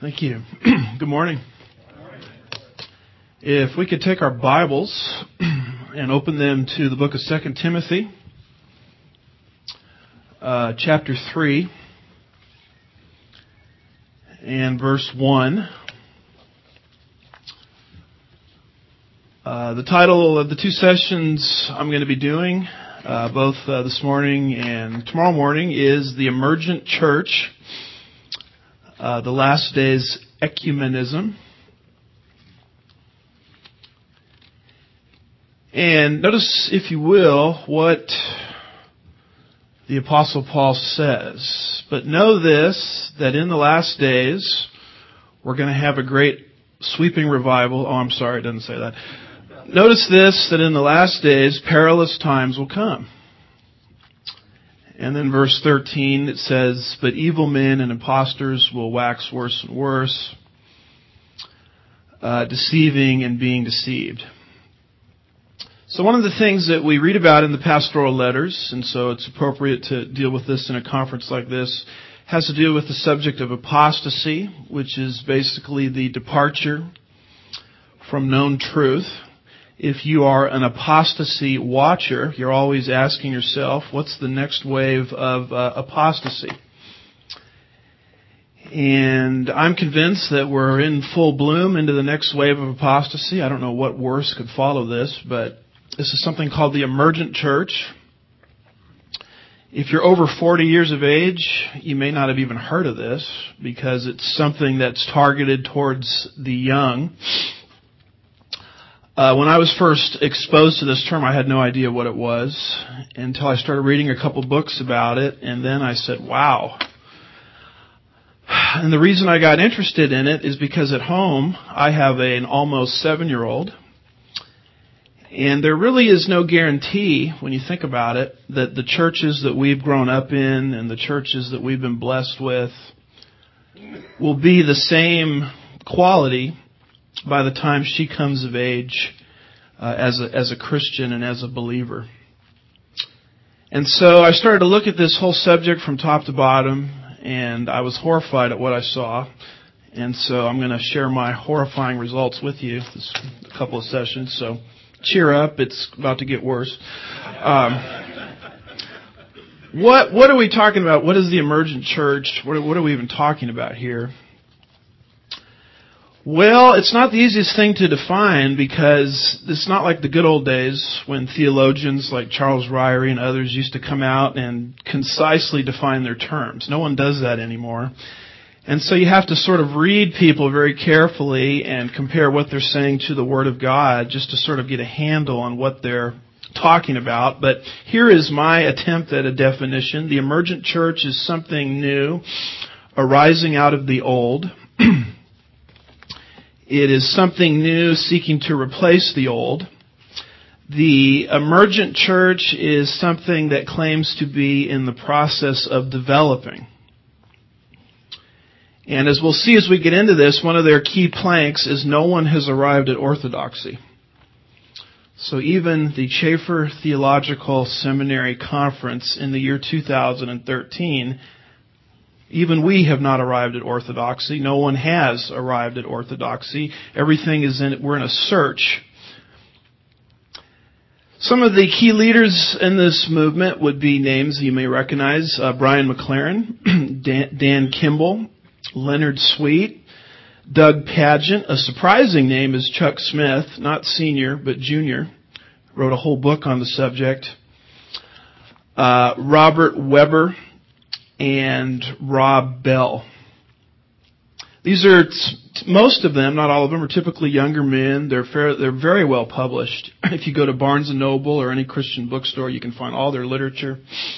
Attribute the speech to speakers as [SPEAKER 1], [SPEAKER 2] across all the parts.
[SPEAKER 1] Thank you. Good morning. If we could take our Bibles and open them to the book of 2 Timothy, chapter 3, and verse 1. The title of the two sessions I'm going to be doing, both this morning and tomorrow morning, is The Emergent Church, the Last Days Ecumenism. And notice, if you will, what the Apostle Paul says. But know this, that in the last days, we're going to have a great sweeping revival. Oh, I'm sorry, it doesn't say that. Notice this, that in the last days, perilous times will come. And then verse 13, it says, but evil men and impostors will wax worse and worse, deceiving and being deceived. So one of the things that we read about in the pastoral letters, and so it's appropriate to deal with this in a conference like this, has to do with the subject of apostasy, which is basically the departure from known truth. If you are an apostasy watcher, you're always asking yourself, what's the next wave of apostasy? And I'm convinced that we're in full bloom into the next wave of apostasy. I don't know what worse could follow this, but this is something called the emergent church. If you're over 40 years of age, you may not have even heard of this because it's something that's targeted towards the young. When I was first exposed to this term, I had no idea what it was until I started reading a couple books about it, and then I said, wow. And the reason I got interested in it is because at home, I have an almost 7-year-old, and there really is no guarantee, when you think about it, that the churches that we've grown up in and the churches that we've been blessed with will be the same quality by the time she comes of age as a Christian and as a believer. And so I started to look at this whole subject from top to bottom, and I was horrified at what I saw. And so I'm going to share my horrifying results with you this a couple of sessions. So cheer up, it's about to get worse. What are we talking about? What is the emergent church? What are we even talking about here? Well, it's not the easiest thing to define because it's not like the good old days when theologians like Charles Ryrie and others used to come out and concisely define their terms. No one does that anymore. And so you have to sort of read people very carefully and compare what they're saying to the Word of God just to sort of get a handle on what they're talking about. But here is my attempt at a definition. The emergent church is something new arising out of the old. It is something new seeking to replace the old. The emergent church is something that claims to be in the process of developing. And as we'll see as we get into this, one of their key planks is no one has arrived at orthodoxy. So even the Chafer Theological Seminary Conference in the year 2013, even we have not arrived at orthodoxy. No one has arrived at orthodoxy. Everything is we're in a search. Some of the key leaders in this movement would be names you may recognize. Brian McLaren, Dan Kimball, Leonard Sweet, Doug Pageant. A surprising name is Chuck Smith, not senior, but junior. Wrote a whole book on the subject. Robert Weber and Rob Bell. These are, most of them, not all of them, are typically younger men. They're very well published. If you go to Barnes & Noble or any Christian bookstore, you can find all their literature.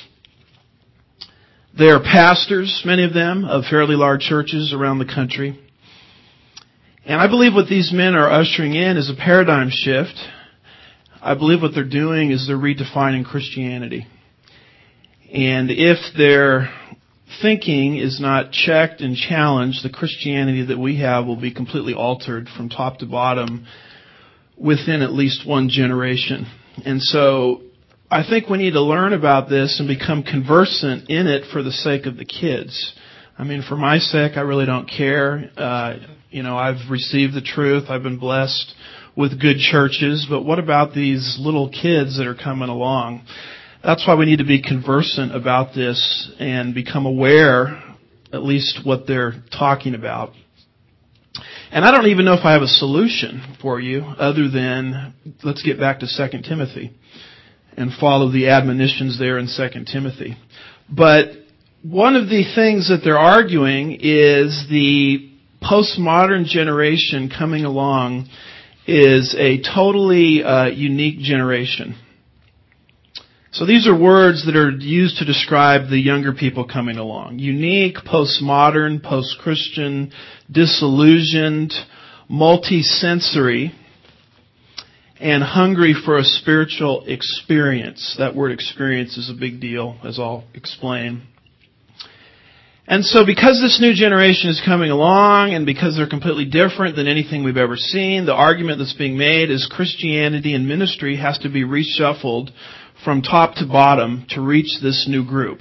[SPEAKER 1] They are pastors, many of them, of fairly large churches around the country. And I believe what these men are ushering in is a paradigm shift. I believe what they're doing is they're redefining Christianity. And if their thinking is not checked and challenged, the Christianity that we have will be completely altered from top to bottom within at least one generation. And so I think we need to learn about this and become conversant in it for the sake of the kids. I mean, for my sake, I really don't care. I've received the truth. I've been blessed with good churches. But what about these little kids that are coming along? That's why we need to be conversant about this and become aware, at least what they're talking about. And I don't even know if I have a solution for you other than let's get back to 2 Timothy and follow the admonitions there in 2 Timothy. But one of the things that they're arguing is the postmodern generation coming along is a totally unique generation. So these are words that are used to describe the younger people coming along. Unique, postmodern, post-Christian, disillusioned, multi-sensory, and hungry for a spiritual experience. That word experience is a big deal, as I'll explain. And so because this new generation is coming along and because they're completely different than anything we've ever seen, the argument that's being made is Christianity and ministry has to be reshuffled from top to bottom to reach this new group.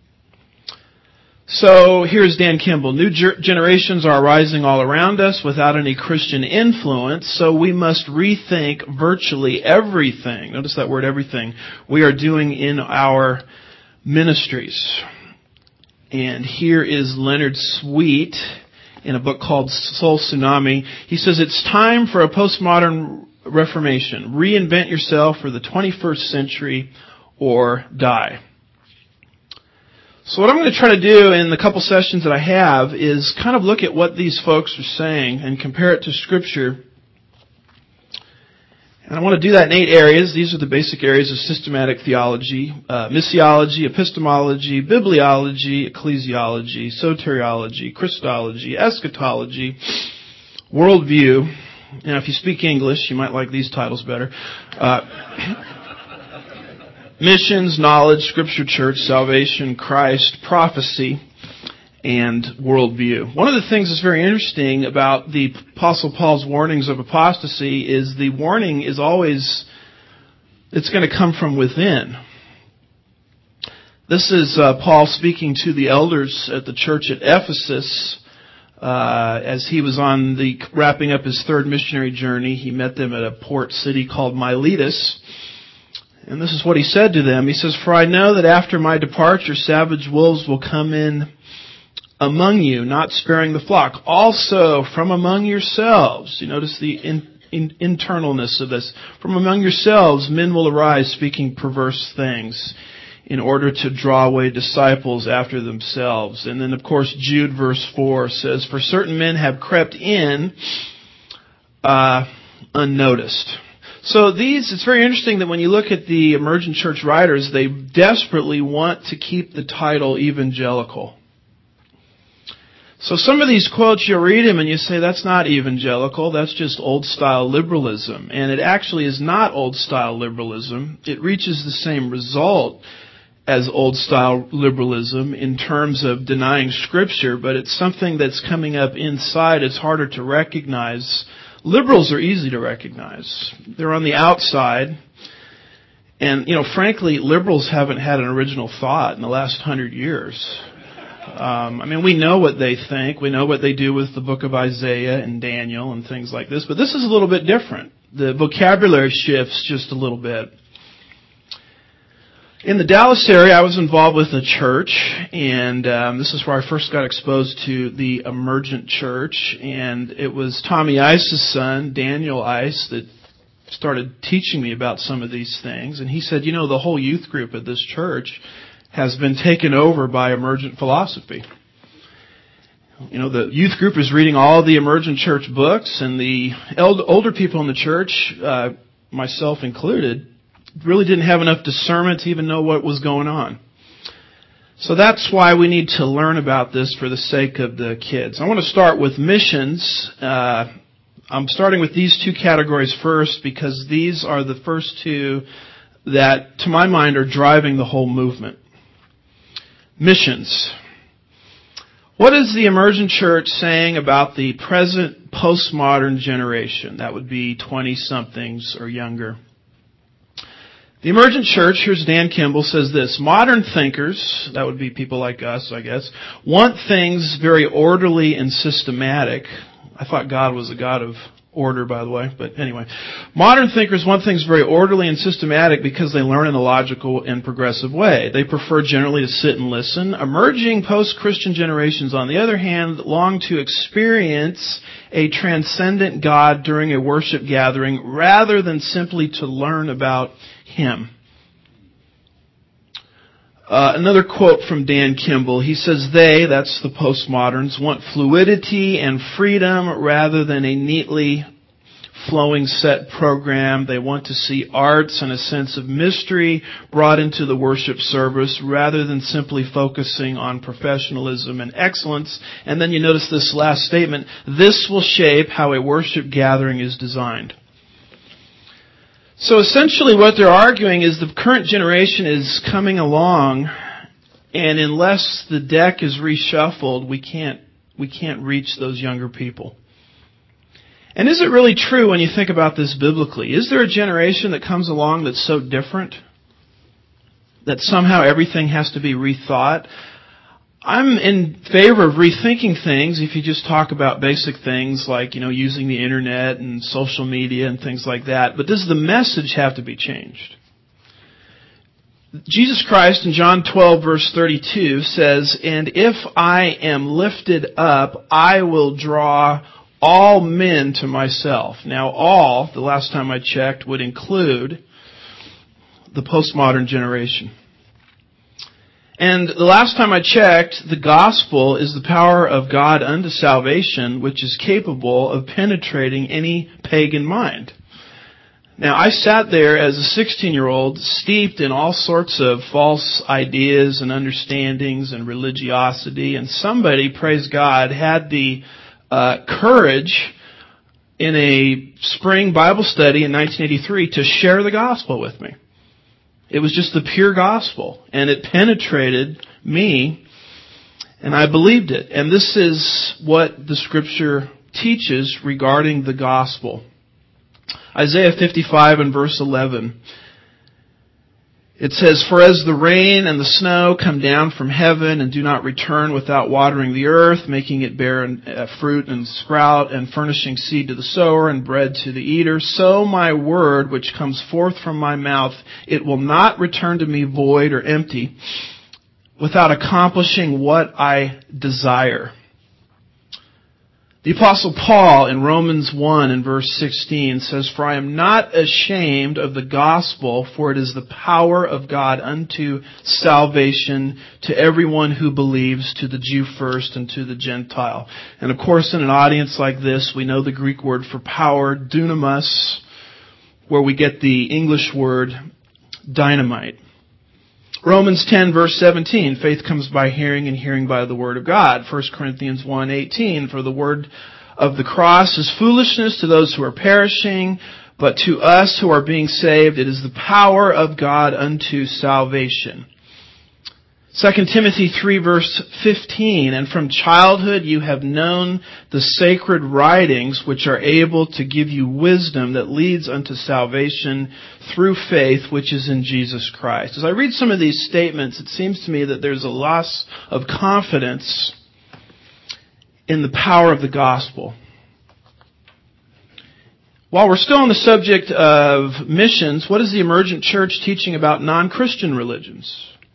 [SPEAKER 1] So here's Dan Kimball. New generations are arising all around us without any Christian influence, so we must rethink virtually everything. Notice that word everything we are doing in our ministries. And here is Leonard Sweet in a book called Soul Tsunami. He says it's time for a postmodern reformation. Reinvent yourself for the 21st century or die. So what I'm going to try to do in the couple sessions that I have is kind of look at what these folks are saying and compare it to Scripture. And I want to do that in 8 areas. These are the basic areas of systematic theology: missiology, epistemology, bibliology, ecclesiology, soteriology, Christology, eschatology, worldview. Now, if you speak English, you might like these titles better. Missions, knowledge, Scripture, church, salvation, Christ, prophecy, and worldview. One of the things that's very interesting about the Apostle Paul's warnings of apostasy is the warning is always, it's going to come from within. This is Paul speaking to the elders at the church at Ephesus. As he was wrapping up his 3rd missionary journey, he met them at a port city called Miletus. And this is what he said to them. He says, "For I know that after my departure, savage wolves will come in among you, not sparing the flock. Also, from among yourselves," you notice the internalness of this, "from among yourselves men will arise speaking perverse things in order to draw away disciples after themselves." And then, of course, Jude verse 4 says, "For certain men have crept in unnoticed." So it's very interesting that when you look at the emergent church writers, they desperately want to keep the title evangelical. So some of these quotes, you'll read them and you say, that's not evangelical, that's just old-style liberalism. And it actually is not old-style liberalism. It reaches the same result as old-style liberalism in terms of denying Scripture, but it's something that's coming up inside. It's harder to recognize. Liberals are easy to recognize. They're on the outside. And, frankly, liberals haven't had an original thought in the last 100 years. We know what they think. We know what they do with the book of Isaiah and Daniel and things like this. But this is a little bit different. The vocabulary shifts just a little bit. In the Dallas area, I was involved with a church, and this is where I first got exposed to the emergent church. And it was Tommy Ice's son, Daniel Ice, that started teaching me about some of these things. And he said, the whole youth group at this church has been taken over by emergent philosophy. The youth group is reading all the emergent church books, and the older people in the church, myself included, really didn't have enough discernment to even know what was going on. So that's why we need to learn about this for the sake of the kids. I want to start with missions. I'm starting with these 2 categories first because these are the first 2 that, to my mind, are driving the whole movement. Missions. What is the emergent church saying about the present postmodern generation? That would be 20-somethings or younger. The emergent church, here's Dan Kimball, says this: modern thinkers, that would be people like us, I guess, want things very orderly and systematic. I thought God was a God of order, by the way, but anyway. Modern thinkers want things very orderly and systematic because they learn in a logical and progressive way. They prefer generally to sit and listen. Emerging post-Christian generations, on the other hand, long to experience a transcendent God during a worship gathering rather than simply to learn about Him. Another quote from Dan Kimball. He says, they, that's the postmoderns, want fluidity and freedom rather than a neatly flowing set program. They want to see arts and a sense of mystery brought into the worship service rather than simply focusing on professionalism and excellence. And then you notice this last statement: this will shape how a worship gathering is designed. So essentially what they're arguing is the current generation is coming along, and unless the deck is reshuffled, we can't reach those younger people. And is it really true when you think about this biblically? Is there a generation that comes along that's so different that somehow everything has to be rethought? I'm in favor of rethinking things if you just talk about basic things like, using the internet and social media and things like that. But does the message have to be changed? Jesus Christ in John 12 verse 32 says, "And if I am lifted up, I will draw all men to myself." Now all, the last time I checked, would include the postmodern generation. And the last time I checked, the gospel is the power of God unto salvation, which is capable of penetrating any pagan mind. Now, I sat there as a 16-year-old, steeped in all sorts of false ideas and understandings and religiosity, and somebody, praise God, had the courage in a spring Bible study in 1983 to share the gospel with me. It was just the pure gospel, and it penetrated me, and I believed it. And this is what the Scripture teaches regarding the gospel. Isaiah 55 and verse 11. It says, "For as the rain and the snow come down from heaven and do not return without watering the earth, making it bear fruit and sprout, and furnishing seed to the sower and bread to the eater, so my word which comes forth from my mouth, it will not return to me void or empty, without accomplishing what I desire." The Apostle Paul in Romans 1 and verse 16 says, "For I am not ashamed of the gospel, for it is the power of God unto salvation to everyone who believes, to the Jew first and to the Gentile." And of course, in an audience like this, we know the Greek word for power, dunamis, where we get the English word dynamite. Romans 10 verse 17, "Faith comes by hearing and hearing by the word of God." 1 Corinthians 1:18, "For the word of the cross is foolishness to those who are perishing, but to us who are being saved, it is the power of God unto salvation." 2 Timothy 3 verse 15, "And from childhood you have known the sacred writings, which are able to give you wisdom that leads unto salvation through faith, which is in Jesus Christ." As I read some of these statements, it seems to me that there's a loss of confidence in the power of the gospel. While we're still on the subject of missions, what is the emergent church teaching about non-Christian religions?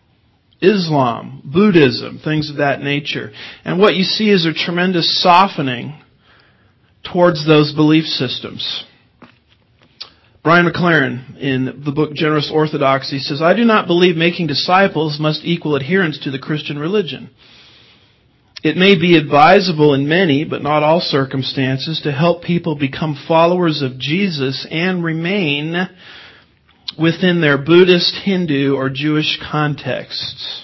[SPEAKER 1] Islam, Buddhism, things of that nature. And what you see is a tremendous softening towards those belief systems. Brian McLaren, in the book Generous Orthodoxy, says, "I do not believe making disciples must equal adherence to the Christian religion. It may be advisable in many, but not all circumstances, to help people become followers of Jesus and remain within their Buddhist, Hindu, or Jewish contexts."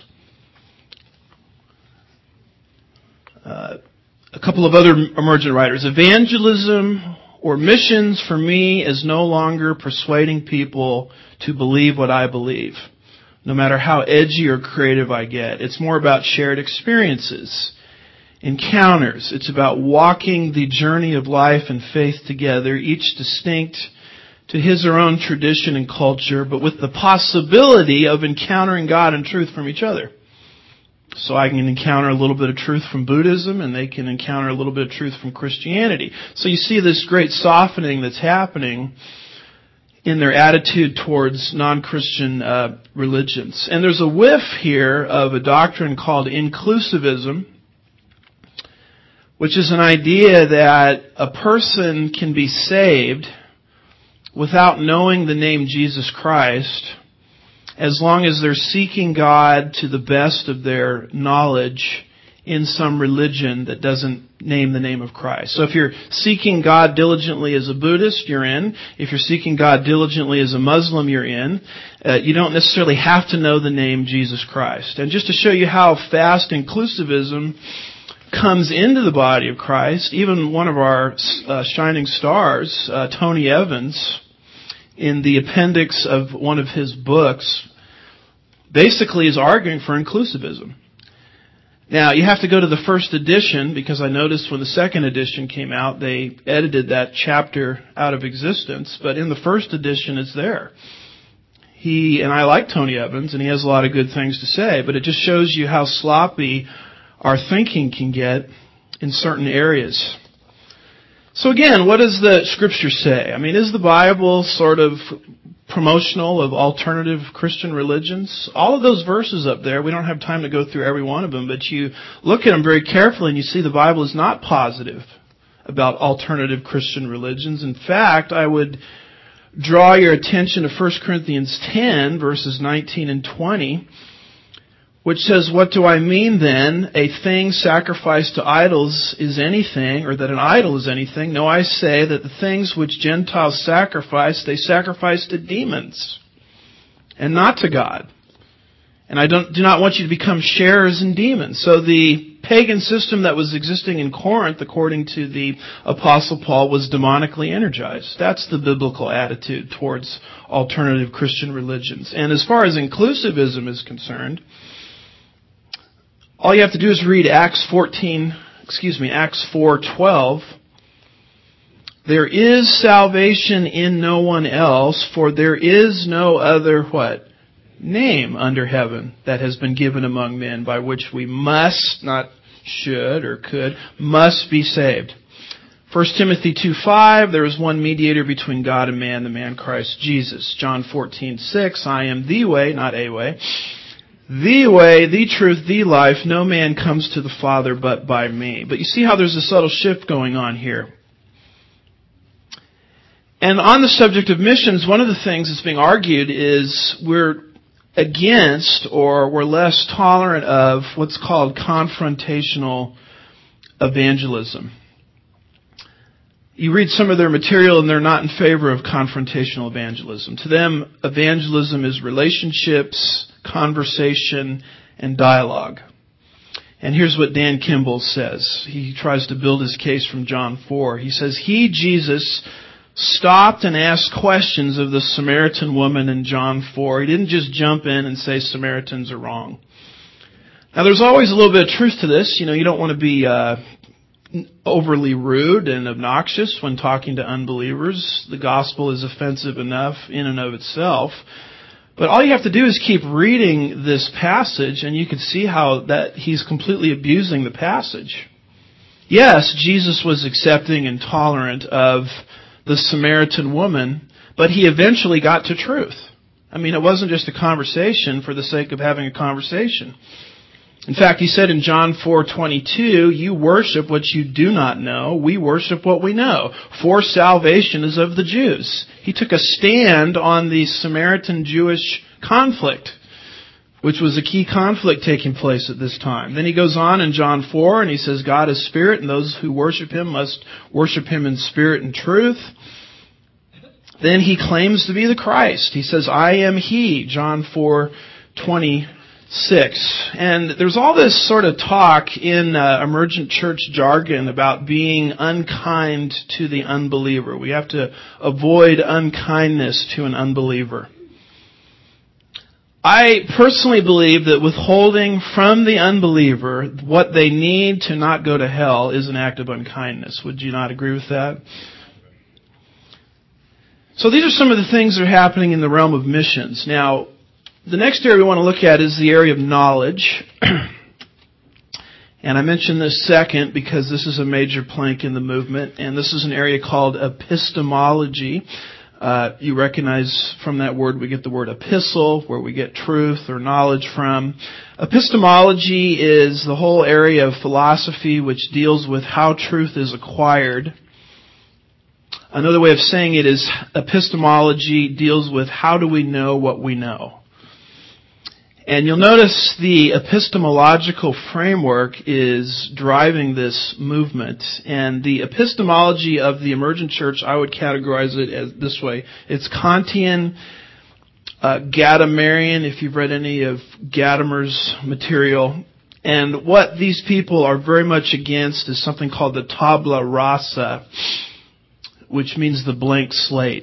[SPEAKER 1] A couple of other emergent writers. "Evangelism or missions for me is no longer persuading people to believe what I believe, no matter how edgy or creative I get. It's more about shared experiences, encounters. It's about walking the journey of life and faith together, each distinct to his or her own tradition and culture, but with the possibility of encountering God and truth from each other. So I can encounter a little bit of truth from Buddhism, and they can encounter a little bit of truth from Christianity. So you see this great softening that's happening in their attitude towards non-Christian religions. And there's a whiff here of a doctrine called inclusivism, which is an idea that a person can be saved without knowing the name Jesus Christ, as long as they're seeking God to the best of their knowledge in some religion that doesn't name the name of Christ. So if you're seeking God diligently as a Buddhist, you're in. If you're seeking God diligently as a Muslim, you're in. You don't necessarily have to know the name Jesus Christ. And just to show you how fast inclusivism comes into the body of Christ, even one of our shining stars, Tony Evans, in the appendix of one of his books, basically is arguing for inclusivism. Now, you have to go to the first edition, because I noticed when the second edition came out, they edited that chapter out of existence, but in the first edition, it's there. And I like Tony Evans, and he has a lot of good things to say, but it just shows you how sloppy our thinking can get in certain areas. So again, what does the Scripture say? I mean, is the Bible sort of promotional of alternative Christian religions? All of those verses up there, we don't have time to go through every one of them, but you look at them very carefully and you see the Bible is not positive about alternative Christian religions. In fact, I would draw your attention to 1 Corinthians 10, verses 19 and 20, which says, "What do I mean then? A thing sacrificed to idols is anything, or that an idol is anything? No, I say that the things which Gentiles sacrifice, they sacrifice to demons, and not to God. And I do not want you to become sharers in demons." So the pagan system that was existing in Corinth, according to the Apostle Paul, was demonically energized. That's the biblical attitude towards alternative Christian religions. And as far as inclusivism is concerned, all you have to do is read Acts 4:12. "There is salvation in no one else, for there is no other," what? "Name under heaven that has been given among men by which we must," not should or could, "must be saved." 1 Timothy 2:5, "There is one mediator between God and man, the man Christ Jesus." John 14:6, "I am the way," not a way, "the way, the truth, the life. No man comes to the Father but by me." But you see how there's a subtle shift going on here. And on the subject of missions, one of the things that's being argued is we're against, or we're less tolerant of, what's called confrontational evangelism. You read some of their material and they're not in favor of confrontational evangelism. To them, evangelism is relationships, conversation, and dialogue. And here's what Dan Kimball says. He tries to build his case from John 4. He says, "He, Jesus, stopped and asked questions of the Samaritan woman in John 4. He didn't just jump in and say Samaritans are wrong." Now, there's always a little bit of truth to this. You don't want to be overly rude and obnoxious when talking to unbelievers. The gospel is offensive enough in and of itself. But all you have to do is keep reading this passage, and you can see how that he's completely abusing the passage. Yes, Jesus was accepting and tolerant of the Samaritan woman, but he eventually got to truth. I mean, it wasn't just a conversation for the sake of having a conversation. In fact, he said in John 4:22, "You worship what you do not know. We worship what we know. For salvation is of the Jews." He took a stand on the Samaritan-Jewish conflict, which was a key conflict taking place at this time. Then he goes on in John 4 and he says, "God is spirit, and those who worship him must worship him in spirit and truth." Then he claims to be the Christ. He says, "I am he," John 4:26. And there's all this sort of talk in emergent church jargon about being unkind to the unbeliever. We have to avoid unkindness to an unbeliever. I personally believe that withholding from the unbeliever what they need to not go to hell is an act of unkindness. Would you not agree with that? So these are some of the things that are happening in the realm of missions. Now, the next area we want to look at is the area of knowledge. And I mention this second because this is a major plank in the movement, and this is an area called epistemology. You recognize from that word we get the word epistle, where we get truth or knowledge from. Epistemology is the whole area of philosophy which deals with how truth is acquired. Another way of saying it is epistemology deals with how do we know what we know. And you'll notice the epistemological framework is driving this movement. And the epistemology of the emergent church, I would categorize it as this way. It's Kantian, Gadamerian, if you've read any of Gadamer's material. And what these people are very much against is something called the tabula rasa, which means the blank slate.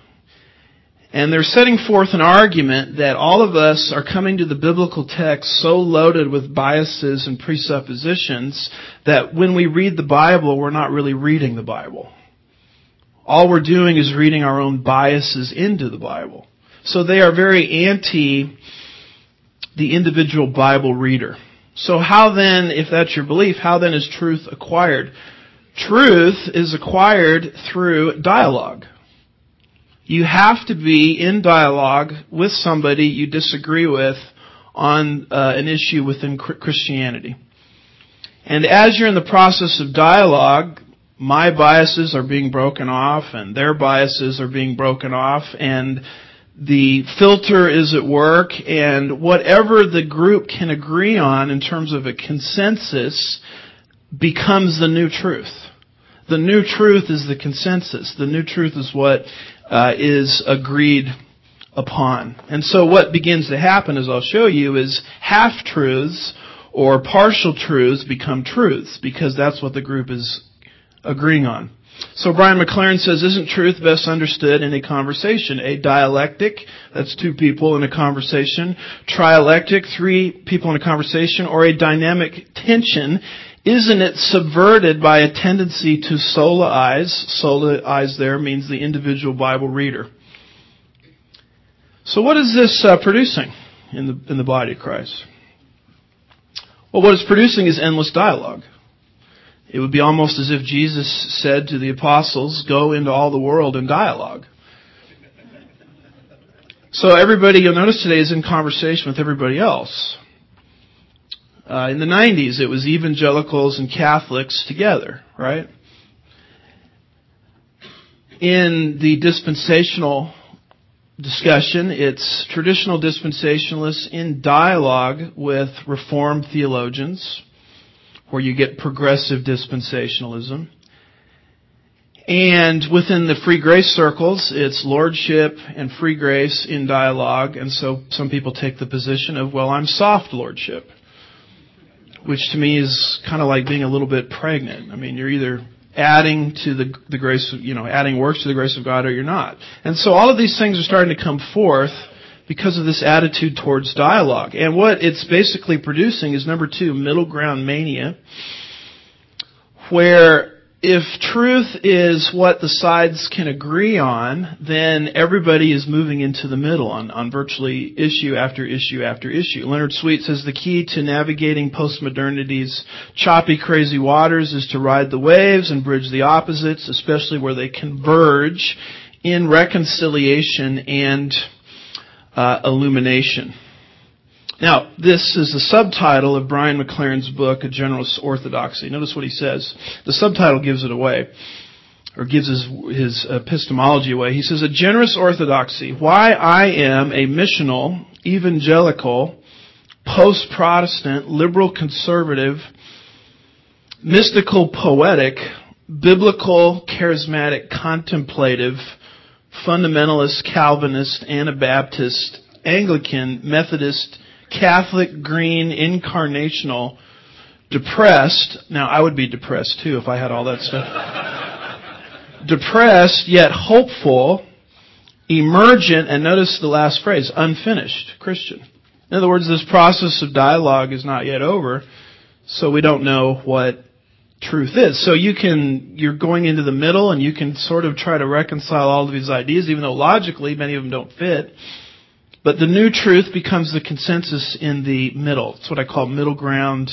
[SPEAKER 1] And they're setting forth an argument that all of us are coming to the biblical text so loaded with biases and presuppositions that when we read the Bible, we're not really reading the Bible. All we're doing is reading our own biases into the Bible. So they are very anti the individual Bible reader. So how then, if that's your belief, how then is truth acquired? Truth is acquired through dialogue. You have to be in dialogue with somebody you disagree with on an issue within Christianity. And as you're in the process of dialogue, my biases are being broken off and their biases are being broken off, and the filter is at work, and whatever the group can agree on in terms of a consensus becomes the new truth. The new truth is the consensus. The new truth is what is agreed upon. And so what begins to happen, as I'll show you, is half-truths or partial truths become truths, because that's what the group is agreeing on. So Brian McLaren says, isn't truth best understood in a conversation? A dialectic, that's two people in a conversation. Trialectic, three people in a conversation. Or a dynamic tension, isn't it subverted by a tendency to solaize? Solaize there means the individual Bible reader. So what is this producing in the body of Christ? Well, what it's producing is endless dialogue. It would be almost as if Jesus said to the apostles, go into all the world and dialogue. So everybody, you'll notice today, is in conversation with everybody else. In the 90s, it was evangelicals and Catholics together, right? In the dispensational discussion, it's traditional dispensationalists in dialogue with Reformed theologians, where you get progressive dispensationalism. And within the free grace circles, it's lordship and free grace in dialogue. And so some people take the position of, well, I'm soft lordship, which to me is kind of like being a little bit pregnant. I mean, you're either adding to the grace, adding works to the grace of God, or you're not. And so all of these things are starting to come forth because of this attitude towards dialogue. And what it's basically producing is, number two, middle ground mania, where if truth is what the sides can agree on, then everybody is moving into the middle on virtually issue after issue after issue. Leonard Sweet says the key to navigating postmodernity's choppy, crazy waters is to ride the waves and bridge the opposites, especially where they converge in reconciliation and illumination. Now, this is the subtitle of Brian McLaren's book, A Generous Orthodoxy. Notice what he says. The subtitle gives it away, or gives his epistemology away. He says, A Generous Orthodoxy, why I am a missional, evangelical, post-Protestant, liberal conservative, mystical poetic, biblical, charismatic, contemplative, fundamentalist, Calvinist, Anabaptist, Anglican, Methodist, Catholic, green, incarnational, depressed. Now, I would be depressed too if I had all that stuff. Depressed, yet hopeful, emergent, and notice the last phrase, unfinished Christian. In other words, this process of dialogue is not yet over, so we don't know what truth is. So you're going into the middle and you can sort of try to reconcile all of these ideas, even though logically many of them don't fit. But the new truth becomes the consensus in the middle. It's what I call middle ground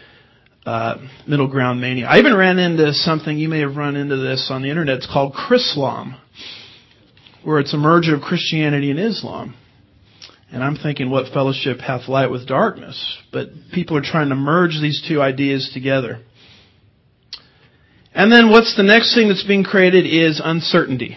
[SPEAKER 1] mania. I even ran into something, you may have run into this on the internet, it's called Chrislam, where it's a merger of Christianity and Islam. And I'm thinking, what fellowship hath light with darkness? But people are trying to merge these two ideas together. And then what's the next thing that's being created is uncertainty.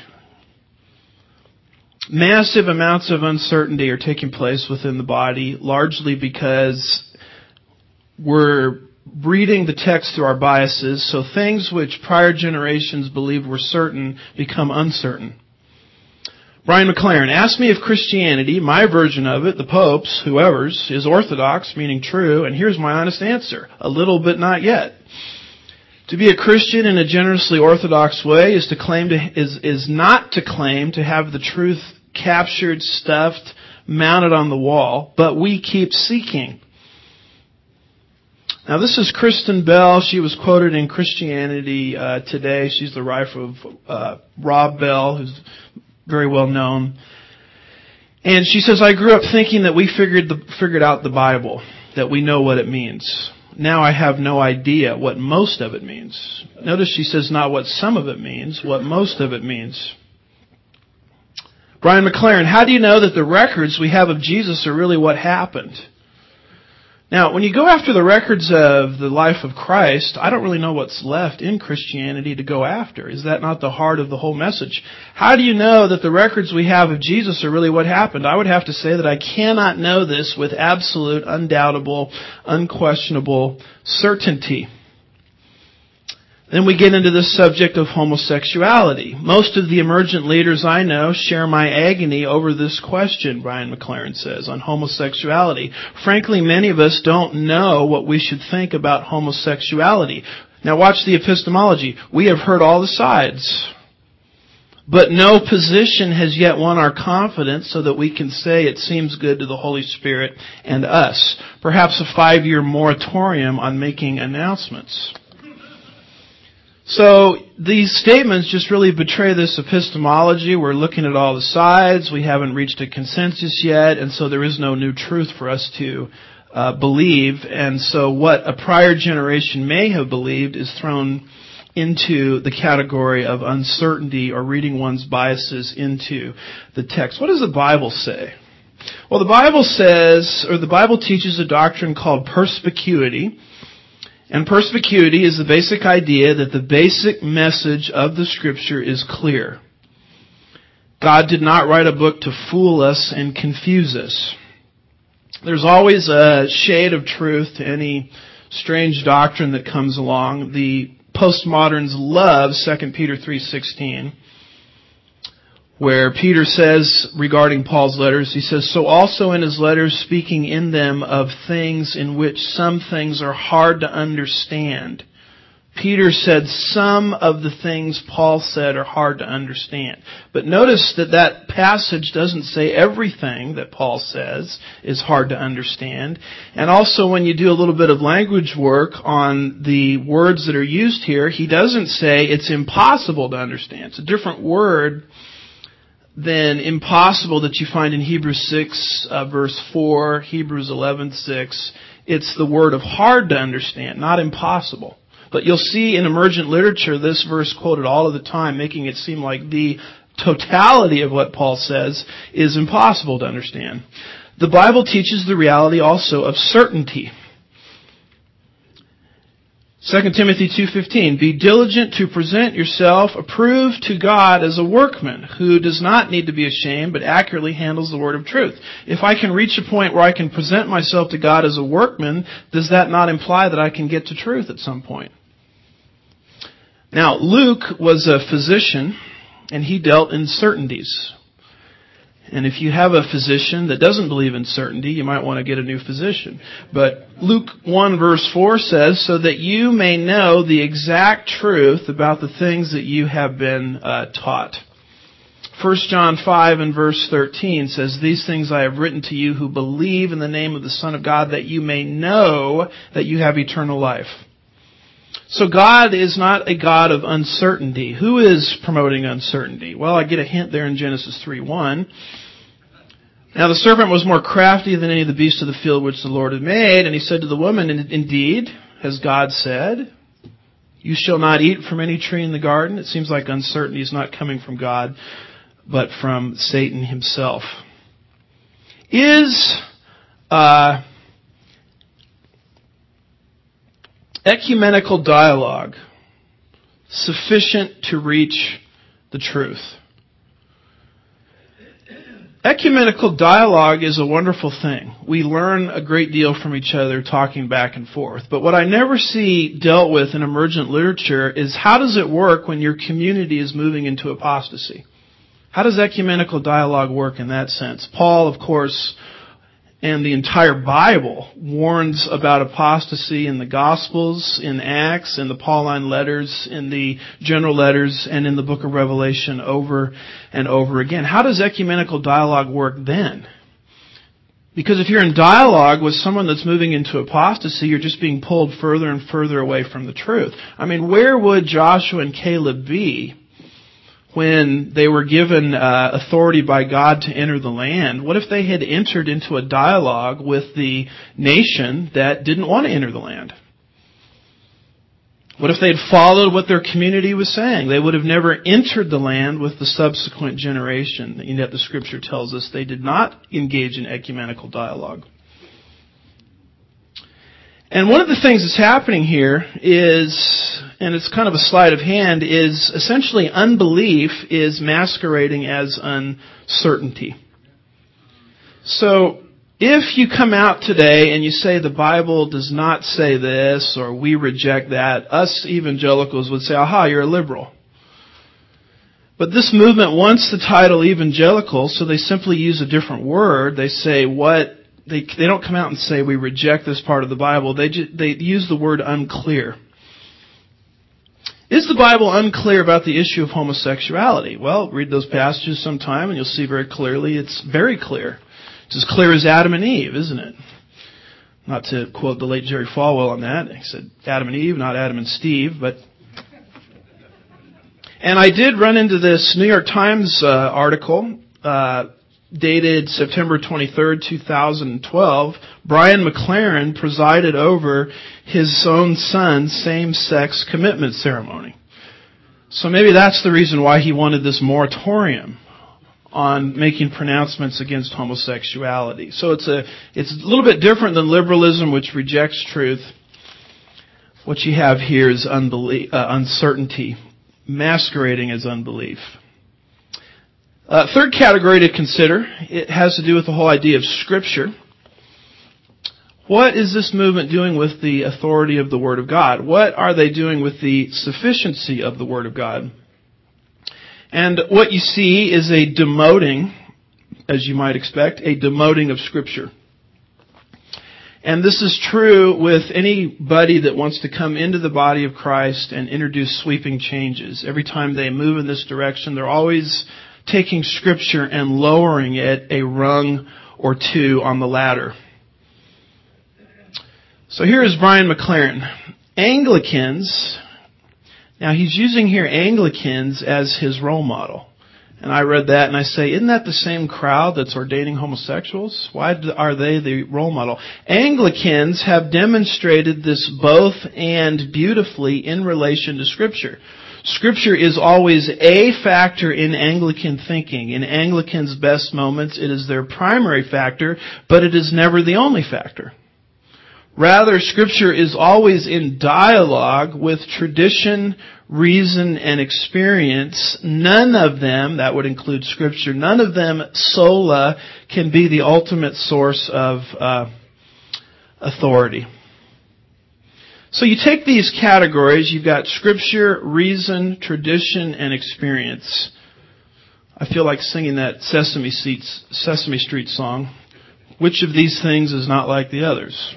[SPEAKER 1] Massive amounts of uncertainty are taking place within the body, largely because we're reading the text through our biases, so things which prior generations believed were certain become uncertain. Brian McLaren asked me if Christianity, my version of it, the Pope's, whoever's, is orthodox, meaning true, and here's my honest answer. A little, but not yet. To be a Christian in a generously orthodox way is not to claim to have the truth captured, stuffed, mounted on the wall, but we keep seeking. Now this is Kristen Bell. She was quoted in Christianity Today. She's the wife of Rob Bell, who's very well known. And she says, I grew up thinking that we figured out the Bible, that we know what it means. Now I have no idea what most of it means. Notice she says not what some of it means, what most of it means. Brian McLaren, how do you know that the records we have of Jesus are really what happened? Now, when you go after the records of the life of Christ, I don't really know what's left in Christianity to go after. Is that not the heart of the whole message? How do you know that the records we have of Jesus are really what happened? I would have to say that I cannot know this with absolute, undoubtable, unquestionable certainty. Then we get into this subject of homosexuality. Most of the emergent leaders I know share my agony over this question, Brian McLaren says, on homosexuality. Frankly, many of us don't know what we should think about homosexuality. Now watch the epistemology. We have heard all the sides, but no position has yet won our confidence so that we can say it seems good to the Holy Spirit and us. Perhaps a 5-year moratorium on making announcements. So these statements just really betray this epistemology. We're looking at all the sides. We haven't reached a consensus yet, and so there is no new truth for us to believe. And so what a prior generation may have believed is thrown into the category of uncertainty or reading one's biases into the text. What does the Bible say? Well, the Bible says, or the Bible teaches a doctrine called perspicuity. And perspicuity is the basic idea that the basic message of the Scripture is clear. God did not write a book to fool us and confuse us. There's always a shade of truth to any strange doctrine that comes along. The postmoderns love 2 Peter 3:16. Where Peter says regarding Paul's letters, he says, so also in his letters speaking in them of things in which some things are hard to understand. Peter said some of the things Paul said are hard to understand. But notice that passage doesn't say everything that Paul says is hard to understand. And also when you do a little bit of language work on the words that are used here, he doesn't say it's impossible to understand. It's a different word than impossible that you find in Hebrews 6 verse 4, Hebrews 11:6. It's the word of hard to understand, not impossible. But you'll see in emergent literature this verse quoted all of the time, making it seem like the totality of what Paul says is impossible to understand. The Bible teaches the reality also of certainty. 2 Timothy 2:15, be diligent to present yourself approved to God as a workman who does not need to be ashamed but accurately handles the word of truth. If I can reach a point where I can present myself to God as a workman, does that not imply that I can get to truth at some point? Now, Luke was a physician and he dealt in certainties. And if you have a physician that doesn't believe in certainty, you might want to get a new physician. But Luke 1 verse 4 says, so that you may know the exact truth about the things that you have been taught. 1 John 5 and verse 13 says, these things I have written to you who believe in the name of the Son of God, that you may know that you have eternal life. So God is not a God of uncertainty. Who is promoting uncertainty? Well, I get a hint there in Genesis 3:1. Now the serpent was more crafty than any of the beasts of the field which the Lord had made, and he said to the woman, indeed, has God said, you shall not eat from any tree in the garden? It seems like uncertainty is not coming from God, but from Satan himself. Is ecumenical dialogue sufficient to reach the truth? Ecumenical dialogue is a wonderful thing. We learn a great deal from each other talking back and forth. But what I never see dealt with in emergent literature is how does it work when your community is moving into apostasy? How does ecumenical dialogue work in that sense? Paul, of course, and the entire Bible warns about apostasy in the Gospels, in Acts, in the Pauline letters, in the general letters, and in the book of Revelation over and over again. How does ecumenical dialogue work then? Because if you're in dialogue with someone that's moving into apostasy, you're just being pulled further and further away from the truth. I mean, where would Joshua and Caleb be when they were given authority by God to enter the land? What if they had entered into a dialogue with the nation that didn't want to enter the land? What if they had followed what their community was saying? They would have never entered the land with the subsequent generation. And yet the Scripture tells us they did not engage in ecumenical dialogue. And one of the things that's happening here is, and it's kind of a sleight of hand, is essentially unbelief is masquerading as uncertainty. So if you come out today and you say the Bible does not say this or we reject that, us evangelicals would say, aha, you're a liberal. But this movement wants the title evangelical, so they simply use a different word. They say what? They don't come out and say we reject this part of the Bible. They use the word unclear. Is the Bible unclear about the issue of homosexuality? Well, read those passages sometime and you'll see very clearly it's very clear. It's as clear as Adam and Eve, isn't it? Not to quote the late Jerry Falwell on that. He said Adam and Eve, not Adam and Steve. And I did run into this New York Times article dated September 23rd, 2012, Brian McLaren presided over his own son's same-sex commitment ceremony. So maybe that's the reason why he wanted this moratorium on making pronouncements against homosexuality. So it's a little bit different than liberalism, which rejects truth. What you have here is uncertainty, masquerading as unbelief. Third category to consider, it has to do with the whole idea of Scripture. What is this movement doing with the authority of the Word of God? What are they doing with the sufficiency of the Word of God? And what you see is a demoting, as you might expect, a demoting of Scripture. And this is true with anybody that wants to come into the body of Christ and introduce sweeping changes. Every time they move in this direction, they're always taking Scripture and lowering it a rung or two on the ladder. So here is Brian McLaren. Anglicans, now he's using here Anglicans as his role model. And I read that and I say, isn't that the same crowd that's ordaining homosexuals? Why are they the role model? Anglicans have demonstrated this both and beautifully in relation to Scripture. Scripture is always a factor in Anglican thinking. In Anglicans' best moments, it is their primary factor, but it is never the only factor. Rather, Scripture is always in dialogue with tradition, reason, and experience. None of them, that would include Scripture, none of them sola can be the ultimate source of authority. So you take these categories, you've got Scripture, reason, tradition, and experience. I feel like singing that Sesame Street song. Which of these things is not like the others?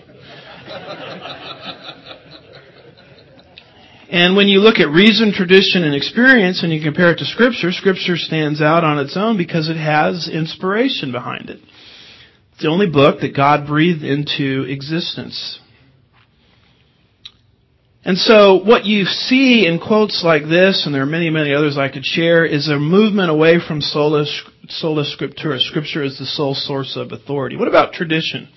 [SPEAKER 1] And when you look at reason, tradition, and experience, and you compare it to Scripture, Scripture stands out on its own because it has inspiration behind it. It's the only book that God breathed into existence. And so what you see in quotes like this, and there are many, many others I could share, is a movement away from sola scriptura. Scripture is the sole source of authority. What about tradition?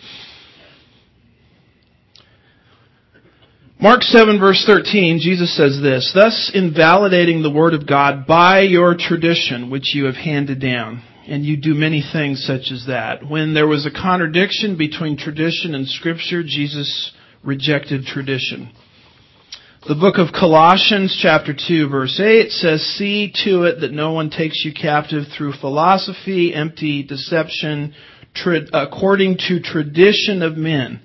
[SPEAKER 1] Mark 7 verse 13, Jesus says this, "Thus invalidating the word of God by your tradition, which you have handed down. And you do many things such as that." When there was a contradiction between tradition and Scripture, Jesus rejected tradition. The book of Colossians chapter 2 verse 8 says, "See to it that no one takes you captive through philosophy, empty deception, according to tradition of men."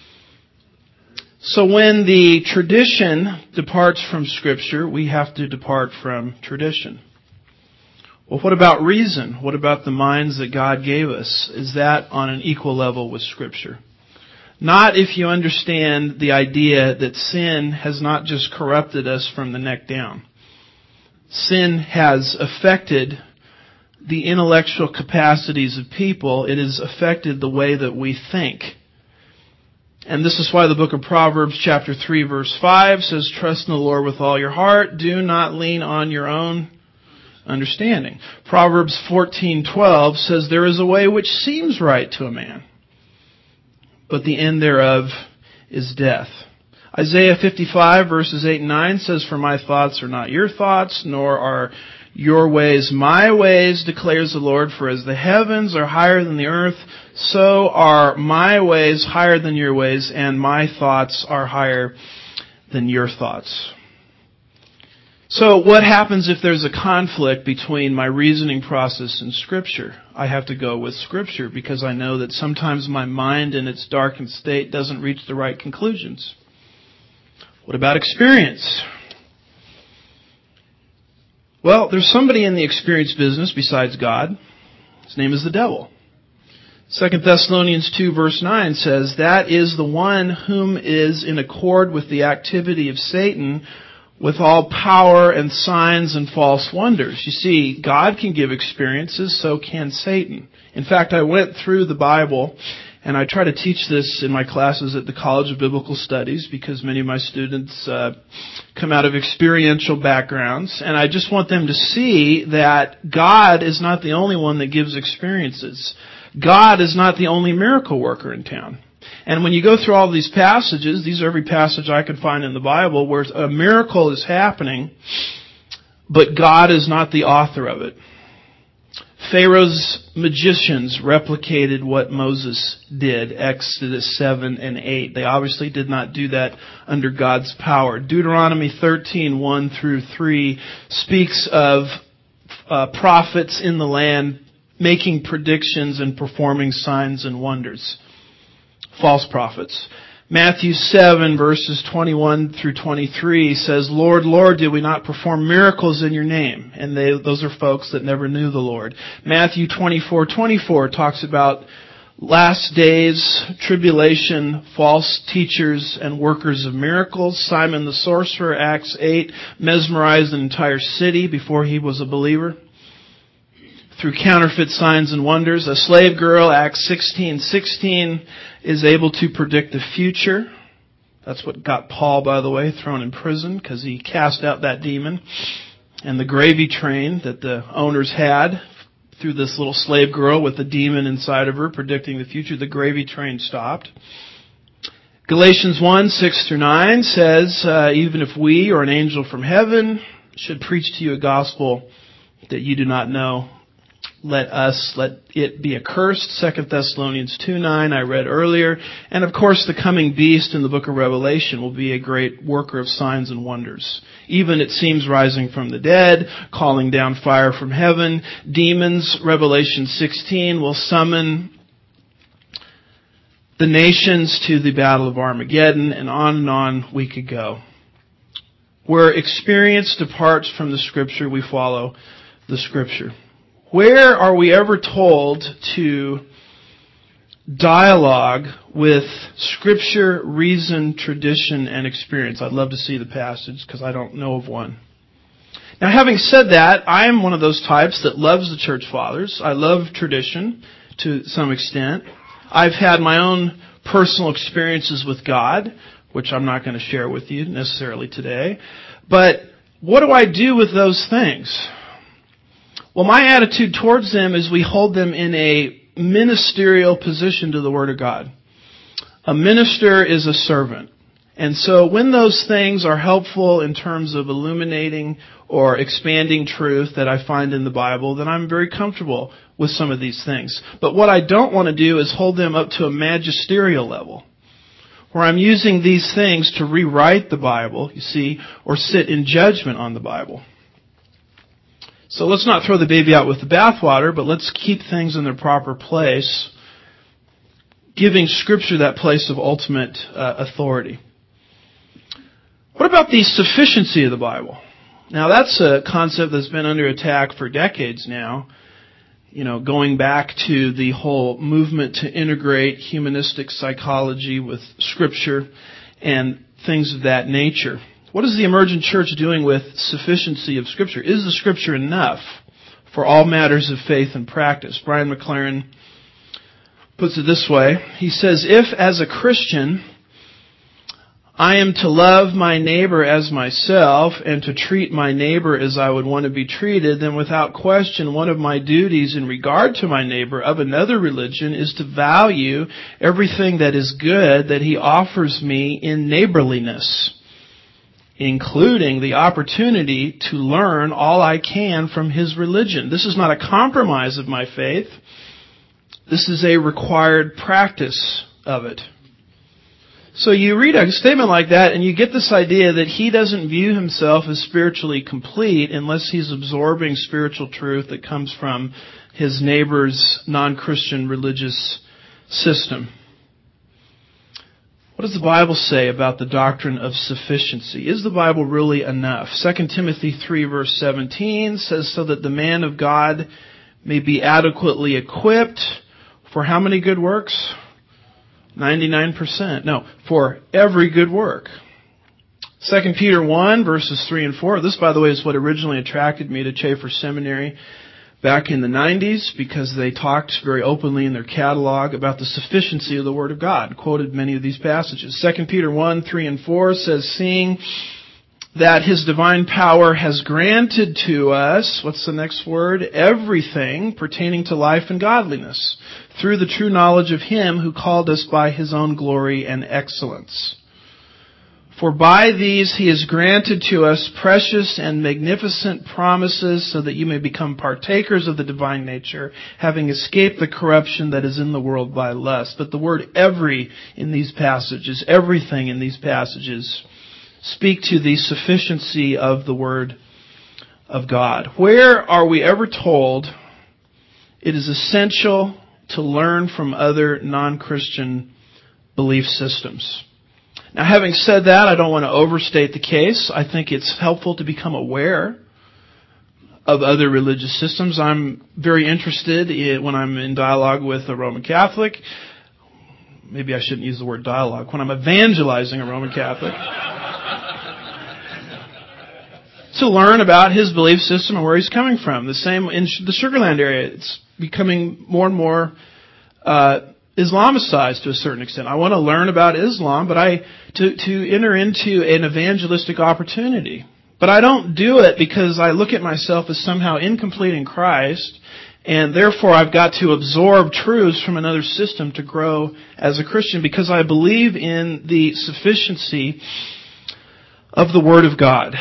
[SPEAKER 1] So when the tradition departs from Scripture, we have to depart from tradition. Well, what about reason? What about the minds that God gave us? Is that on an equal level with Scripture? Not if you understand the idea that sin has not just corrupted us from the neck down. Sin has affected the intellectual capacities of people. It has affected the way that we think. And this is why the book of Proverbs chapter 3 verse 5 says, "Trust in the Lord with all your heart. Do not lean on your own understanding." Proverbs 14:12 says, "There is a way which seems right to a man, but the end thereof is death." Isaiah 55 verses 8 and 9 says, "For my thoughts are not your thoughts, nor are your ways my ways, declares the Lord. For as the heavens are higher than the earth, so are my ways higher than your ways, and my thoughts are higher than your thoughts." So what happens if there's a conflict between my reasoning process and Scripture? I have to go with Scripture because I know that sometimes my mind in its darkened state doesn't reach the right conclusions. What about experience? Well, there's somebody in the experience business besides God. His name is the devil. 2 Thessalonians 2 verse 9 says, "That is the one whom is in accord with the activity of Satan, with all power and signs and false wonders." You see, God can give experiences, so can Satan. In fact, I went through the Bible, and I try to teach this in my classes at the College of Biblical Studies because many of my students come out of experiential backgrounds, and I just want them to see that God is not the only one that gives experiences. God is not the only miracle worker in town. And when you go through all these passages, these are every passage I could find in the Bible where a miracle is happening, but God is not the author of it. Pharaoh's magicians replicated what Moses did, Exodus 7 and 8. They obviously did not do that under God's power. Deuteronomy 13, 1 through 3 speaks of prophets in the land making predictions and performing signs and wonders. False prophets. Matthew 7 verses 21 through 23 says, "Lord, Lord, did we not perform miracles in your name?" And those are folks that never knew the Lord. Matthew 24:24 talks about last days, tribulation, false teachers and workers of miracles. Simon the sorcerer, Acts 8, mesmerized an entire city before he was a believer through counterfeit signs and wonders. A slave girl, Acts 16:16, is able to predict the future. That's what got Paul, by the way, thrown in prison because he cast out that demon. And the gravy train that the owners had through this little slave girl with a demon inside of her predicting the future, the gravy train stopped. Galatians 1, 6 through 9 says, "Even if we or an angel from heaven should preach to you a gospel that you do not know, let it be accursed." 2 Thessalonians 2:9 I read earlier. And of course the coming beast in the book of Revelation will be a great worker of signs and wonders. Even it seems rising from the dead, calling down fire from heaven. Demons, Revelation 16, will summon the nations to the battle of Armageddon, and on we could go. Where experience departs from the Scripture, we follow the Scripture. Where are we ever told to dialogue with Scripture, reason, tradition, and experience? I'd love to see the passage because I don't know of one. Now, having said that, I am one of those types that loves the church fathers. I love tradition to some extent. I've had my own personal experiences with God, which I'm not going to share with you necessarily today. But what do I do with those things? Well, my attitude towards them is we hold them in a ministerial position to the Word of God. A minister is a servant. And so when those things are helpful in terms of illuminating or expanding truth that I find in the Bible, then I'm very comfortable with some of these things. But what I don't want to do is hold them up to a magisterial level, where I'm using these things to rewrite the Bible, you see, or sit in judgment on the Bible. So let's not throw the baby out with the bathwater, but let's keep things in their proper place, giving Scripture that place of ultimate authority. What about the sufficiency of the Bible? Now that's a concept that's been under attack for decades now. You know, going back to the whole movement to integrate humanistic psychology with Scripture and things of that nature. What is the emergent church doing with sufficiency of Scripture? Is the Scripture enough for all matters of faith and practice? Brian McLaren puts it this way. He says, if as a Christian I am to love my neighbor as myself and to treat my neighbor as I would want to be treated, then without question one of my duties in regard to my neighbor of another religion is to value everything that is good that he offers me in neighborliness, including the opportunity to learn all I can from his religion. This is not a compromise of my faith. This is a required practice of it. So you read a statement like that and you get this idea that he doesn't view himself as spiritually complete unless he's absorbing spiritual truth that comes from his neighbor's non-Christian religious system. What does the Bible say about the doctrine of sufficiency? Is the Bible really enough? 2 Timothy 3 verse 17 says, so that the man of God may be adequately equipped for how many good works? 99%. No, for every good work. 2 Peter 1 verses 3 and 4. This, by the way, is what originally attracted me to Chafer Seminary back in the 90s, because they talked very openly in their catalog about the sufficiency of the Word of God. Quoted many of these passages. 2 Peter 1, 3 and 4 says, seeing that His divine power has granted to us, what's the next word? Everything pertaining to life and godliness, through the true knowledge of Him who called us by His own glory and excellence. For by these He has granted to us precious and magnificent promises, so that you may become partakers of the divine nature, having escaped the corruption that is in the world by lust. But the word every in these passages, everything in these passages, speak to the sufficiency of the Word of God. Where are we ever told it is essential to learn from other non-Christian belief systems? Now, having said that, I don't want to overstate the case. I think it's helpful to become aware of other religious systems. I'm very interested when I'm in dialogue with a Roman Catholic. Maybe I shouldn't use the word dialogue. When I'm evangelizing a Roman Catholic, to learn about his belief system and where he's coming from. The same in the Sugar Land area. It's becoming more and more Islamicized to a certain extent. I want to learn about Islam, but to enter into an evangelistic opportunity. But I don't do it because I look at myself as somehow incomplete in Christ, and therefore I've got to absorb truths from another system to grow as a Christian, because I believe in the sufficiency of the Word of God.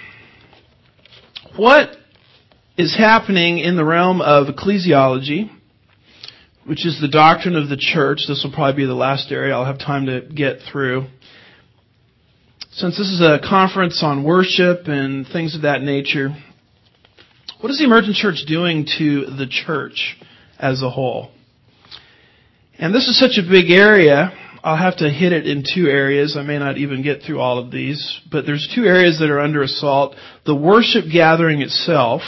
[SPEAKER 1] What is happening in the realm of ecclesiology, which is the doctrine of the church? This will probably be the last area I'll have time to get through. Since this is a conference on worship and things of that nature, what is the emergent church doing to the church as a whole? And this is such a big area, I'll have to hit it in two areas. I may not even get through all of these, but there's two areas that are under assault. The worship gathering itself,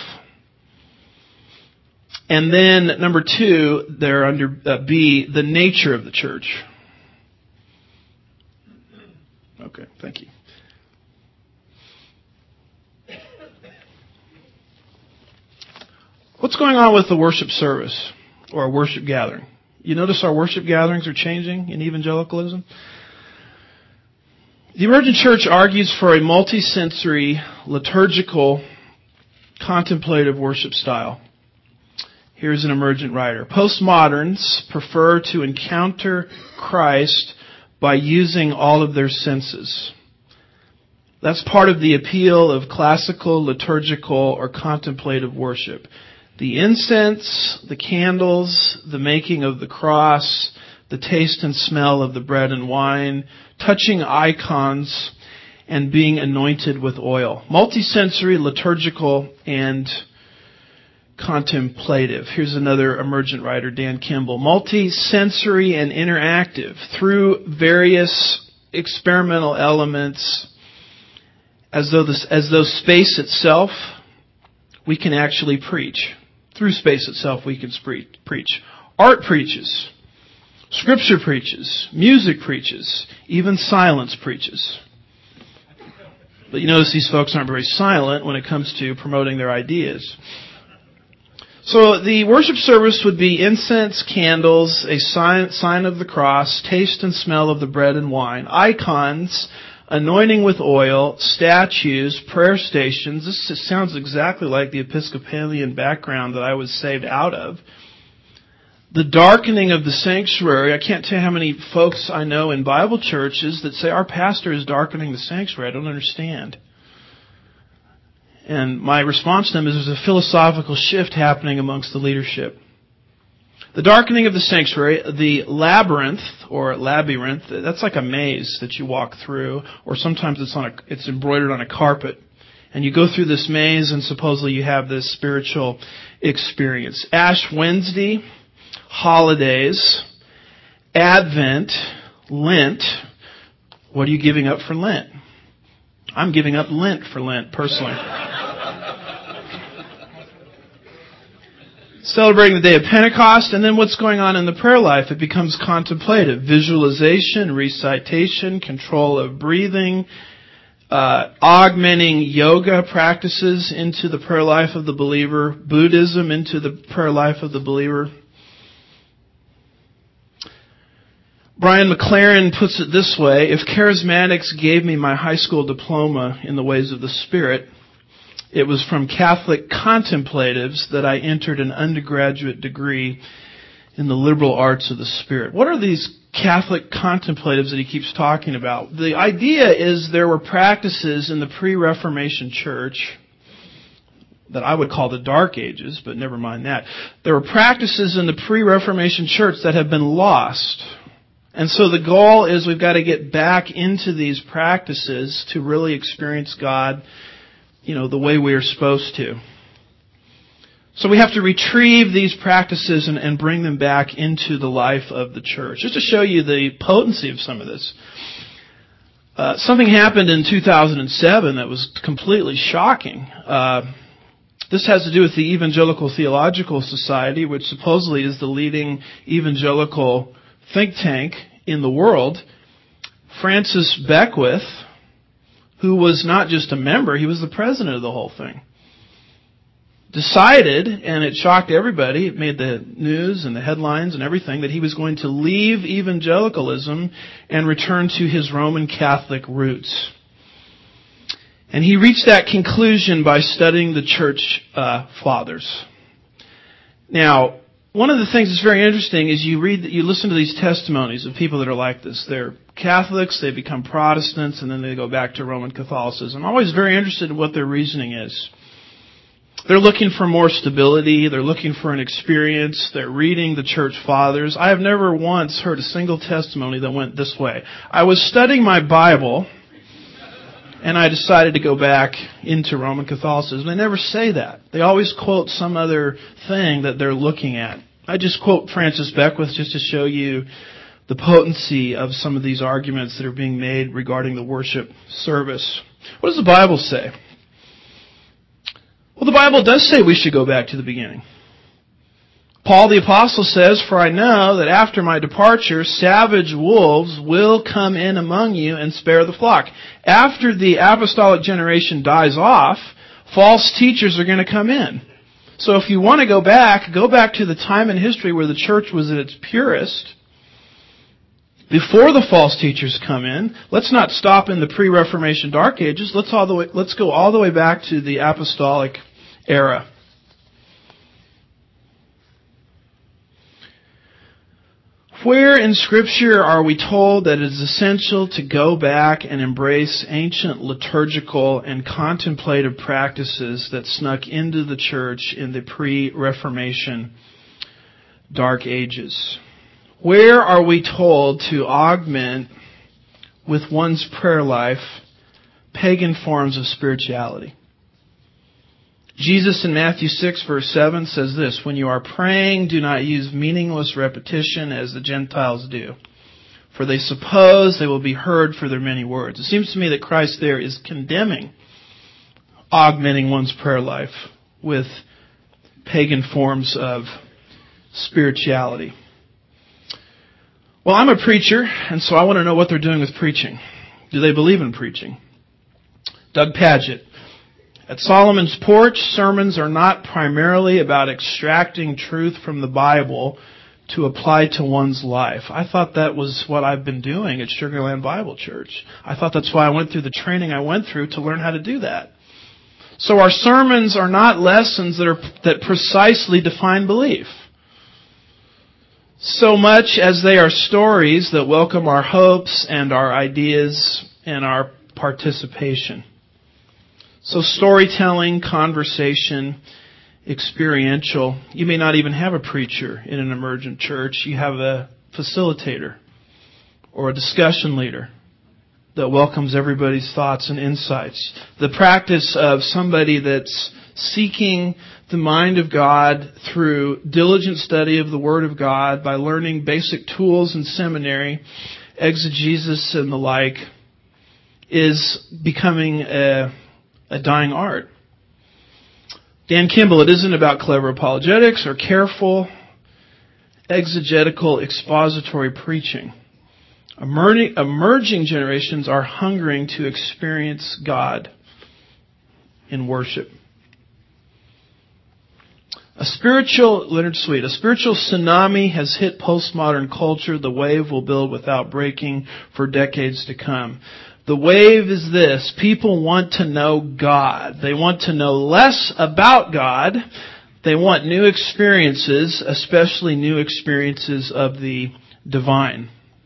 [SPEAKER 1] and then number two, they're under B, the nature of the church. Okay, thank you. What's going on with the worship service or a worship gathering? You notice our worship gatherings are changing in evangelicalism? The emergent church argues for a multi-sensory, liturgical, contemplative worship style. Here's an emergent writer. Postmoderns prefer to encounter Christ by using all of their senses. That's part of the appeal of classical, liturgical, or contemplative worship. The incense, the candles, the making of the cross, the taste and smell of the bread and wine, touching icons, and being anointed with oil. Multisensory, liturgical, and contemplative. Here's another emergent writer, Dan Kimball. Multisensory and interactive through various experimental elements, as though space itself, we can actually preach. Through space itself, we can preach. Art preaches. Scripture preaches. Music preaches. Even silence preaches. But you notice these folks aren't very silent when it comes to promoting their ideas. So the worship service would be incense, candles, a sign of the cross, taste and smell of the bread and wine, icons, anointing with oil, statues, prayer stations. This sounds exactly like the Episcopalian background that I was saved out of. The darkening of the sanctuary. I can't tell you how many folks I know in Bible churches that say, our pastor is darkening the sanctuary. I don't understand. And my response to them is there's a philosophical shift happening amongst the leadership. The darkening of the sanctuary, the labyrinth, that's like a maze that you walk through, or sometimes it's embroidered on a carpet. And you go through this maze and supposedly you have this spiritual experience. Ash Wednesday, holidays, Advent, Lent. What are you giving up for Lent? I'm giving up Lent for Lent, personally. Celebrating the day of Pentecost, and then what's going on in the prayer life? It becomes contemplative. Visualization, recitation, control of breathing, augmenting yoga practices into the prayer life of the believer, Buddhism into the prayer life of the believer. Brian McLaren puts it this way: if charismatics gave me my high school diploma in the ways of the Spirit, it was from Catholic contemplatives that I entered an undergraduate degree in the liberal arts of the Spirit. What are these Catholic contemplatives that he keeps talking about? The idea is there were practices in the pre-Reformation church that I would call the Dark Ages, but never mind that. There were practices in the pre-Reformation church that have been lost. And so the goal is we've got to get back into these practices to really experience God, the way we are supposed to. So we have to retrieve these practices and bring them back into the life of the church. Just to show you the potency of some of this. Something happened in 2007 that was completely shocking. This has to do with the Evangelical Theological Society, which supposedly is the leading evangelical think tank in the world. Francis Beckwith, who was not just a member, he was the president of the whole thing, decided, and it shocked everybody, it made the news and the headlines and everything, that he was going to leave evangelicalism and return to his Roman Catholic roots. And he reached that conclusion by studying the church fathers. Now, one of the things that's very interesting is you listen to these testimonies of people that are like this. They're Catholics, they become Protestants, and then they go back to Roman Catholicism. I'm always very interested in what their reasoning is. They're looking for more stability, they're looking for an experience, they're reading the church fathers. I have never once heard a single testimony that went this way. I was studying my Bible, and I decided to go back into Roman Catholicism. They never say that. They always quote some other thing that they're looking at. I just quote Francis Beckwith just to show you the potency of some of these arguments that are being made regarding the worship service. What does the Bible say? Well, the Bible does say we should go back to the beginning. Paul the Apostle says, "For I know that after my departure, savage wolves will come in among you and spare the flock." After the apostolic generation dies off, false teachers are going to come in. So if you want to go back to the time in history where the church was at its purest, before the false teachers come in. Let's not stop in the pre-Reformation Dark Ages. Let's go all the way back to the apostolic era. Where in Scripture are we told that it is essential to go back and embrace ancient liturgical and contemplative practices that snuck into the church in the pre-Reformation Dark Ages? Where are we told to augment with one's prayer life pagan forms of spirituality? Jesus in Matthew 6 verse 7 says this, "When you are praying, do not use meaningless repetition as the Gentiles do, for they suppose they will be heard for their many words." It seems to me that Christ there is condemning augmenting one's prayer life with pagan forms of spirituality. Well, I'm a preacher, and so I want to know what they're doing with preaching. Do they believe in preaching? Doug Pagitt. At Solomon's Porch, sermons are not primarily about extracting truth from the Bible to apply to one's life. I thought that was what I've been doing at Sugar Land Bible Church. I thought that's why I went through the training I went through to learn how to do that. So our sermons are not lessons that precisely define belief, so much as they are stories that welcome our hopes and our ideas and our participation. So storytelling, conversation, experiential. You may not even have a preacher in an emergent church. You have a facilitator or a discussion leader that welcomes everybody's thoughts and insights. The practice of somebody that's seeking the mind of God through diligent study of the Word of God by learning basic tools in seminary, exegesis and the like, is becoming a dying art. Dan Kimball, it isn't about clever apologetics or careful exegetical expository preaching. Emerging generations are hungering to experience God in worship. Leonard Sweet, a spiritual tsunami has hit postmodern culture. The wave will build without breaking for decades to come. The wave is this: people want to know God. They want to know less about God. They want new experiences, especially new experiences of the divine.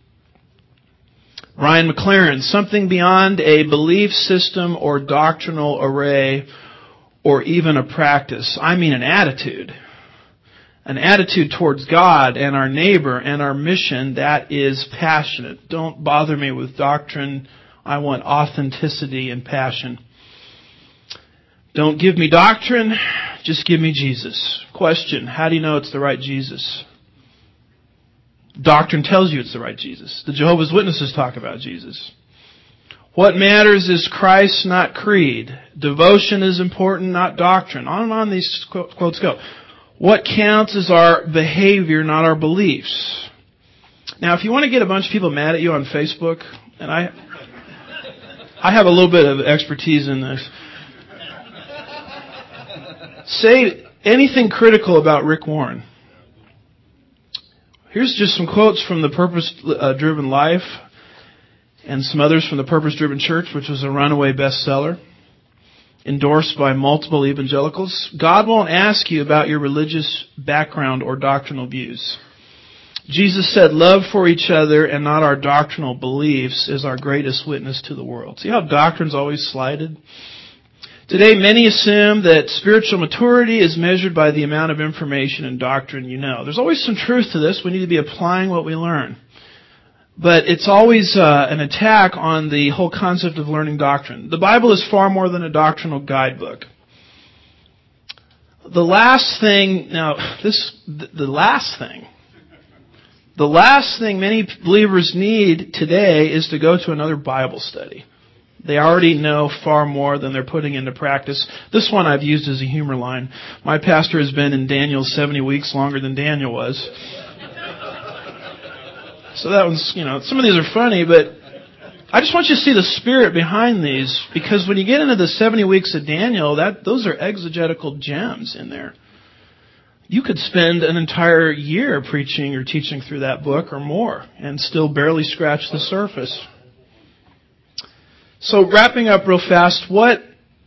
[SPEAKER 1] Ryan McLaren, something beyond a belief system or doctrinal array or even a practice. I mean an attitude. An attitude towards God and our neighbor and our mission that is passionate. Don't bother me with doctrine. I want authenticity and passion. Don't give me doctrine, just give me Jesus. Question: how do you know it's the right Jesus? Doctrine tells you it's the right Jesus. The Jehovah's Witnesses talk about Jesus. What matters is Christ, not creed. Devotion is important, not doctrine. On and on these quotes go. What counts is our behavior, not our beliefs. Now, if you want to get a bunch of people mad at you on Facebook, and I have a little bit of expertise in this, say anything critical about Rick Warren. Here's just some quotes from The Purpose-Driven Life and some others from The Purpose-Driven Church, which was a runaway bestseller, endorsed by multiple evangelicals. God won't ask you about your religious background or doctrinal views. Jesus said, love for each other and not our doctrinal beliefs is our greatest witness to the world. See how doctrine's always slighted? Today, many assume that spiritual maturity is measured by the amount of information and doctrine you know. There's always some truth to this. We need to be applying what we learn. But it's always an attack on the whole concept of learning doctrine. The Bible is far more than a doctrinal guidebook. The last thing many believers need today is to go to another Bible study. They already know far more than they're putting into practice. This one I've used as a humor line. My pastor has been in Daniel's 70 weeks longer than Daniel was. So that one's, some of these are funny, but I just want you to see the spirit behind these, because when you get into the 70 weeks of Daniel, those are exegetical gems in there. You could spend an entire year preaching or teaching through that book or more and still barely scratch the surface. So wrapping up real fast, what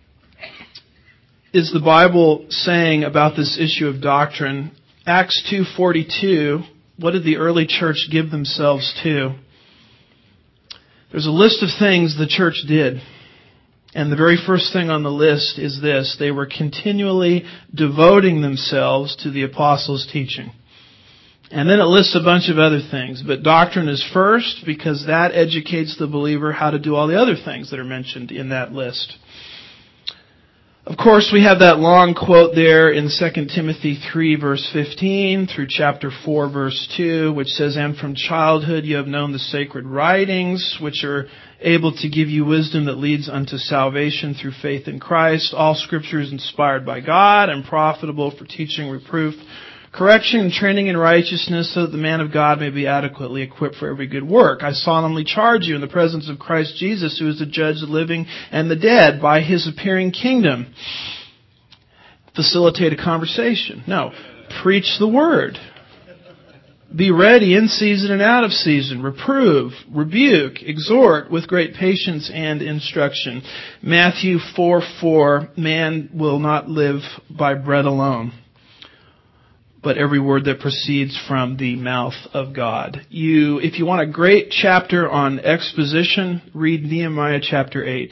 [SPEAKER 1] is the Bible saying about this issue of doctrine? Acts 2:42, what did the early church give themselves to? There's a list of things the church did. And the very first thing on the list is this: they were continually devoting themselves to the apostles' teaching. And then it lists a bunch of other things. But doctrine is first because that educates the believer how to do all the other things that are mentioned in that list. Of course, we have that long quote there in 2 Timothy 3 verse 15 through chapter 4 verse 2, which says, "And from childhood you have known the sacred writings, which are able to give you wisdom that leads unto salvation through faith in Christ. All Scripture is inspired by God and profitable for teaching, reproof, correction, and training in righteousness, so that the man of God may be adequately equipped for every good work. I solemnly charge you in the presence of Christ Jesus, who is the judge of the living and the dead, by His appearing kingdom." Facilitate a conversation. No. Preach the word. Be ready in season and out of season. Reprove, rebuke, exhort with great patience and instruction. Matthew 4:4, "Man will not live by bread alone, but every word that proceeds from the mouth of God." If you want a great chapter on exposition, read Nehemiah chapter 8,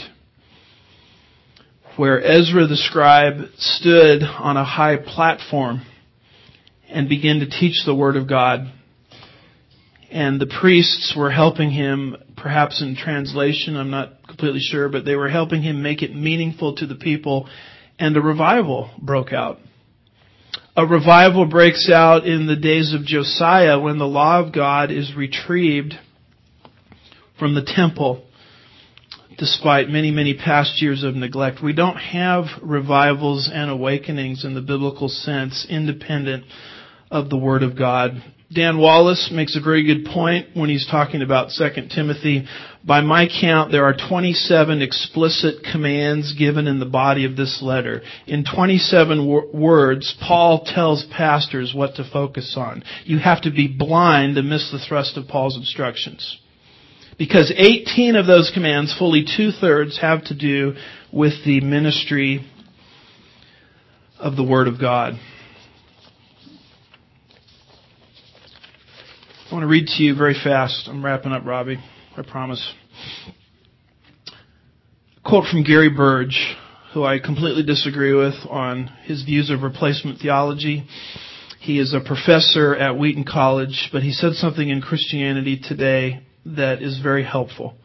[SPEAKER 1] where Ezra the scribe stood on a high platform and began to teach the Word of God. And the priests were helping him, perhaps in translation, I'm not completely sure, but they were helping him make it meaningful to the people, and a revival broke out. A revival breaks out in the days of Josiah when the law of God is retrieved from the temple, despite many, many past years of neglect. We don't have revivals and awakenings in the biblical sense independent of the Word of God. Dan Wallace makes a very good point when he's talking about 2 Timothy. By my count, there are 27 explicit commands given in the body of this letter. In 27 words, Paul tells pastors what to focus on. You have to be blind to miss the thrust of Paul's instructions. Because 18 of those commands, fully 2/3, have to do with the ministry of the Word of God. I want to read to you very fast. I'm wrapping up, Robbie. I promise. A quote from Gary Burge, who I completely disagree with on his views of replacement theology. He is a professor at Wheaton College, but he said something in Christianity Today that is very helpful.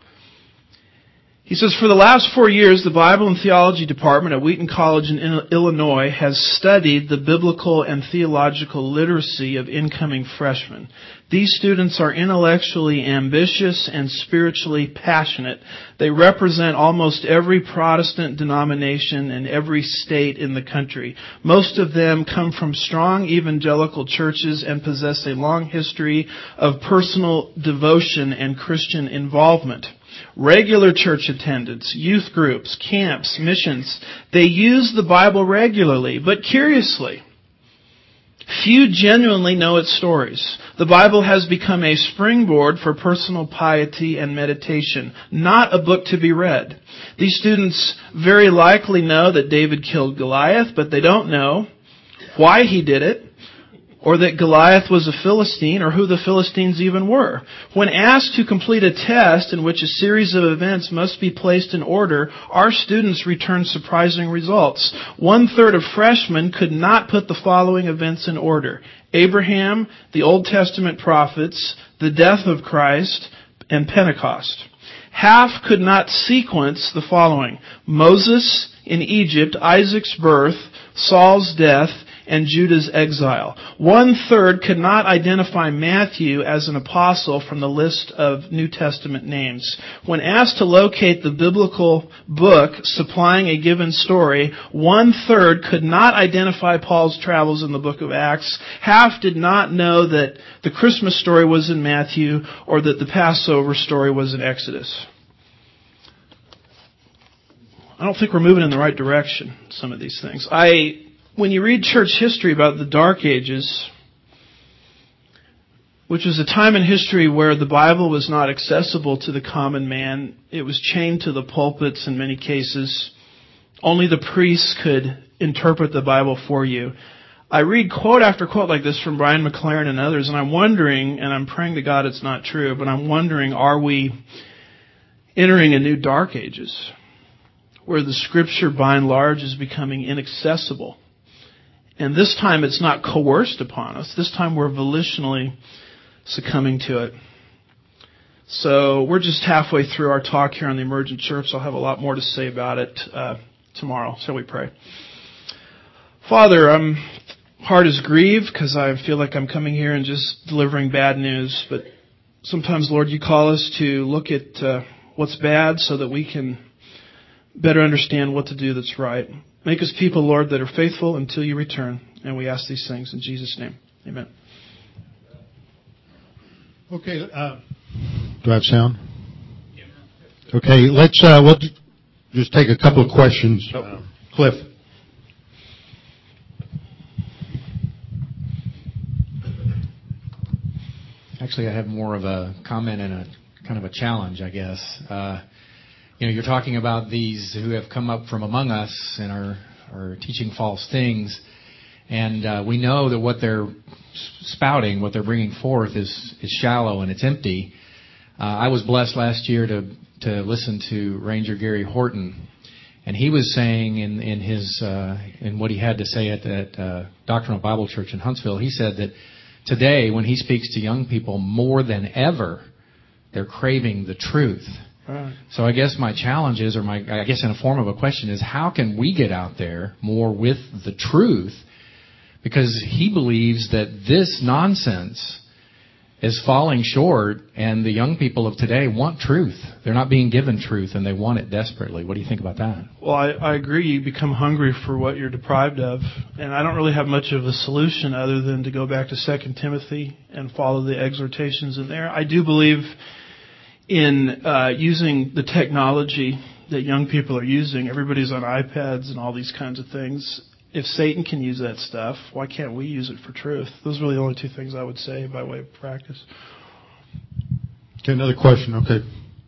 [SPEAKER 1] He says, "For the last 4 years, the Bible and Theology Department at Wheaton College in Illinois has studied the biblical and theological literacy of incoming freshmen. These students are intellectually ambitious and spiritually passionate. They represent almost every Protestant denomination in every state in the country. Most of them come from strong evangelical churches and possess a long history of personal devotion and Christian involvement. Regular church attendance, youth groups, camps, missions. They use the Bible regularly, but curiously, few genuinely know its stories. The Bible has become a springboard for personal piety and meditation, not a book to be read. These students very likely know that David killed Goliath, but they don't know why he did it, or that Goliath was a Philistine, or who the Philistines even were. When asked to complete a test in which a series of events must be placed in order, our students return surprising results. 1/3 of freshmen could not put the following events in order: Abraham, the Old Testament prophets, the death of Christ, and Pentecost. Half could not sequence the following: Moses in Egypt, Isaac's birth, Saul's death, and Judah's exile. 1/3 could not identify Matthew as an apostle from the list of New Testament names. When asked to locate the biblical book supplying a given story, 1/3 could not identify Paul's travels in the book of Acts. Half did not know that the Christmas story was in Matthew or that the Passover story was in Exodus. I don't think we're moving in the right direction, some of these things. I when you read church history about the Dark Ages, which was a time in history where the Bible was not accessible to the common man, it was chained to the pulpits in many cases. Only the priests could interpret the Bible for you. I read quote after quote like this from Brian McLaren and others, and I'm wondering, and I'm praying to God it's not true, but I'm wondering, are we entering a new Dark Ages where the Scripture by and large is becoming inaccessible? And this time it's not coerced upon us. This time we're volitionally succumbing to it. So we're just halfway through our talk here on the emergent church. I'll have a lot more to say about it tomorrow. Shall we pray? Father, heart is grieved because I feel like I'm coming here and just delivering bad news. But sometimes, Lord, you call us to look at what's bad so that we can better understand what to do that's right. Make us people, Lord, that are faithful until you return. And we ask these things in Jesus' name. Amen.
[SPEAKER 2] Okay. Do I have sound? Okay. Let's we'll just take a couple of questions. Cliff.
[SPEAKER 3] Actually, I have more of a comment and a kind of a challenge, I guess. You're talking about these who have come up from among us and are teaching false things, and we know that what they're spouting, what they're bringing forth, is shallow and it's empty. I was blessed last year to listen to Ranger Gary Horton, and he was saying in what he had to say at that Doctrinal Bible Church in Huntsville, he said that today, when he speaks to young people more than ever, they're craving the truth.
[SPEAKER 1] Right.
[SPEAKER 3] So I guess my challenge is, I guess in a form of a question is, how can we get out there more with the truth? Because he believes that this nonsense is falling short, and the young people of today want truth. They're not being given truth, and they want it desperately. What do you think about that?
[SPEAKER 1] Well, I agree. You become hungry for what you're deprived of. And I don't really have much of a solution other than to go back to 2 Timothy and follow the exhortations in there. I do believe in using the technology that young people are using. Everybody's on iPads and all these kinds of things. If Satan can use that stuff, why can't we use it for truth? Those are really the only two things I would say by way of practice.
[SPEAKER 2] Okay, another question. Okay.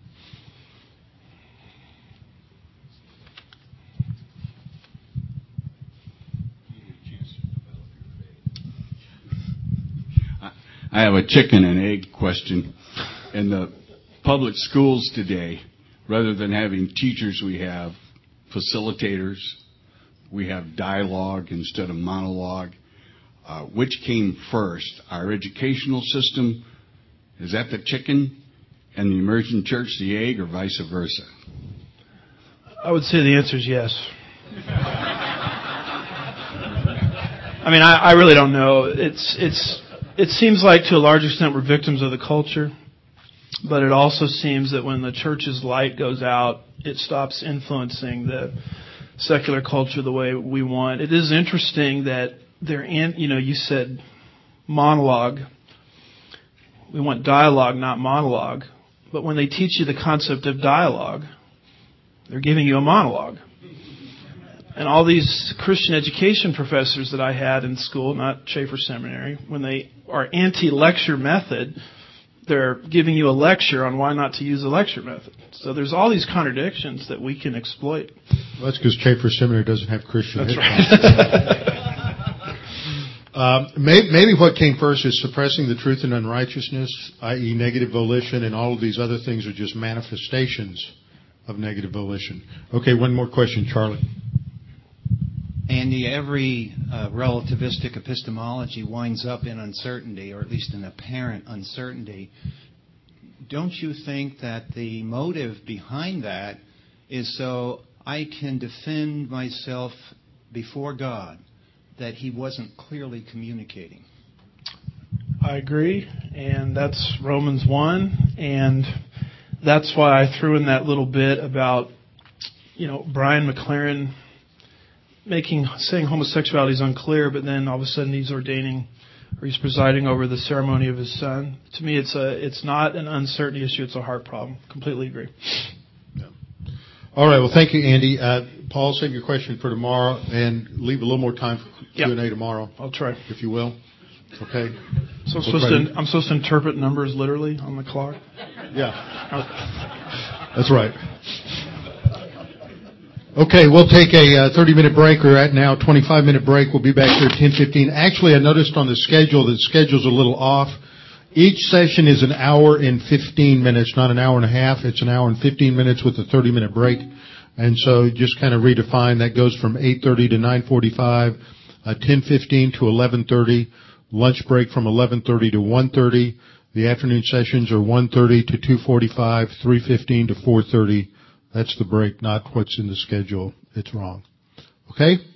[SPEAKER 4] I have a chicken and egg question. In the public schools today, rather than having teachers, we have facilitators. We have dialogue instead of monologue. Which came first? Our educational system, is that the chicken, and the emergent church the egg, or vice versa?
[SPEAKER 1] I would say the answer is yes. I mean, I really don't know. It seems like to a large extent we're victims of the culture, but it also seems that when the church's light goes out, it stops influencing the secular culture the way we want. It is interesting that you said monologue. We want dialogue, not monologue. But when they teach you the concept of dialogue, they're giving you a monologue. And all these Christian education professors that I had in school, not Schaefer Seminary, when they are anti-lecture method, they're giving you a lecture on why not to use a lecture method. So there's all these contradictions that we can exploit.
[SPEAKER 2] Well, that's because Schaefer Seminary doesn't have Christian.
[SPEAKER 1] That's right.
[SPEAKER 2] Maybe what came first is suppressing the truth and unrighteousness, i.e. negative volition, and all of these other things are just manifestations of negative volition. Okay, one more question, Charlie.
[SPEAKER 5] Andy, every relativistic epistemology winds up in uncertainty, or at least an apparent uncertainty. Don't you think that the motive behind that is so I can defend myself before God that he wasn't clearly communicating?
[SPEAKER 1] I agree, and that's Romans 1, and that's why I threw in that little bit about, Brian McLaren saying homosexuality is unclear, but then all of a sudden he's ordaining, or he's presiding over the ceremony of his son. To me, it's not an uncertainty issue; it's a heart problem. Completely agree.
[SPEAKER 2] Yeah. All right. Well, thank you, Andy. Paul, save your question for tomorrow and leave a little more time for Q&A tomorrow.
[SPEAKER 1] I'll try.
[SPEAKER 2] If you will. Okay?
[SPEAKER 1] So I'm supposed to interpret numbers literally on the clock?
[SPEAKER 2] Yeah. That's right. Okay, we'll take a 30-minute break. We're at now 25-minute break. We'll be back here at 10:15. Actually, I noticed on the schedule's a little off. Each session is an hour and 15 minutes, not an hour and a half. It's an hour and 15 minutes with a 30-minute break. And so just kind of redefine. That goes from 8:30 to 9:45, 10:15 to 11:30, lunch break from 11:30 to 1:30. The afternoon sessions are 1:30 to 2:45, 3:15 to 4:30. That's the break, not what's in the schedule. It's wrong. Okay?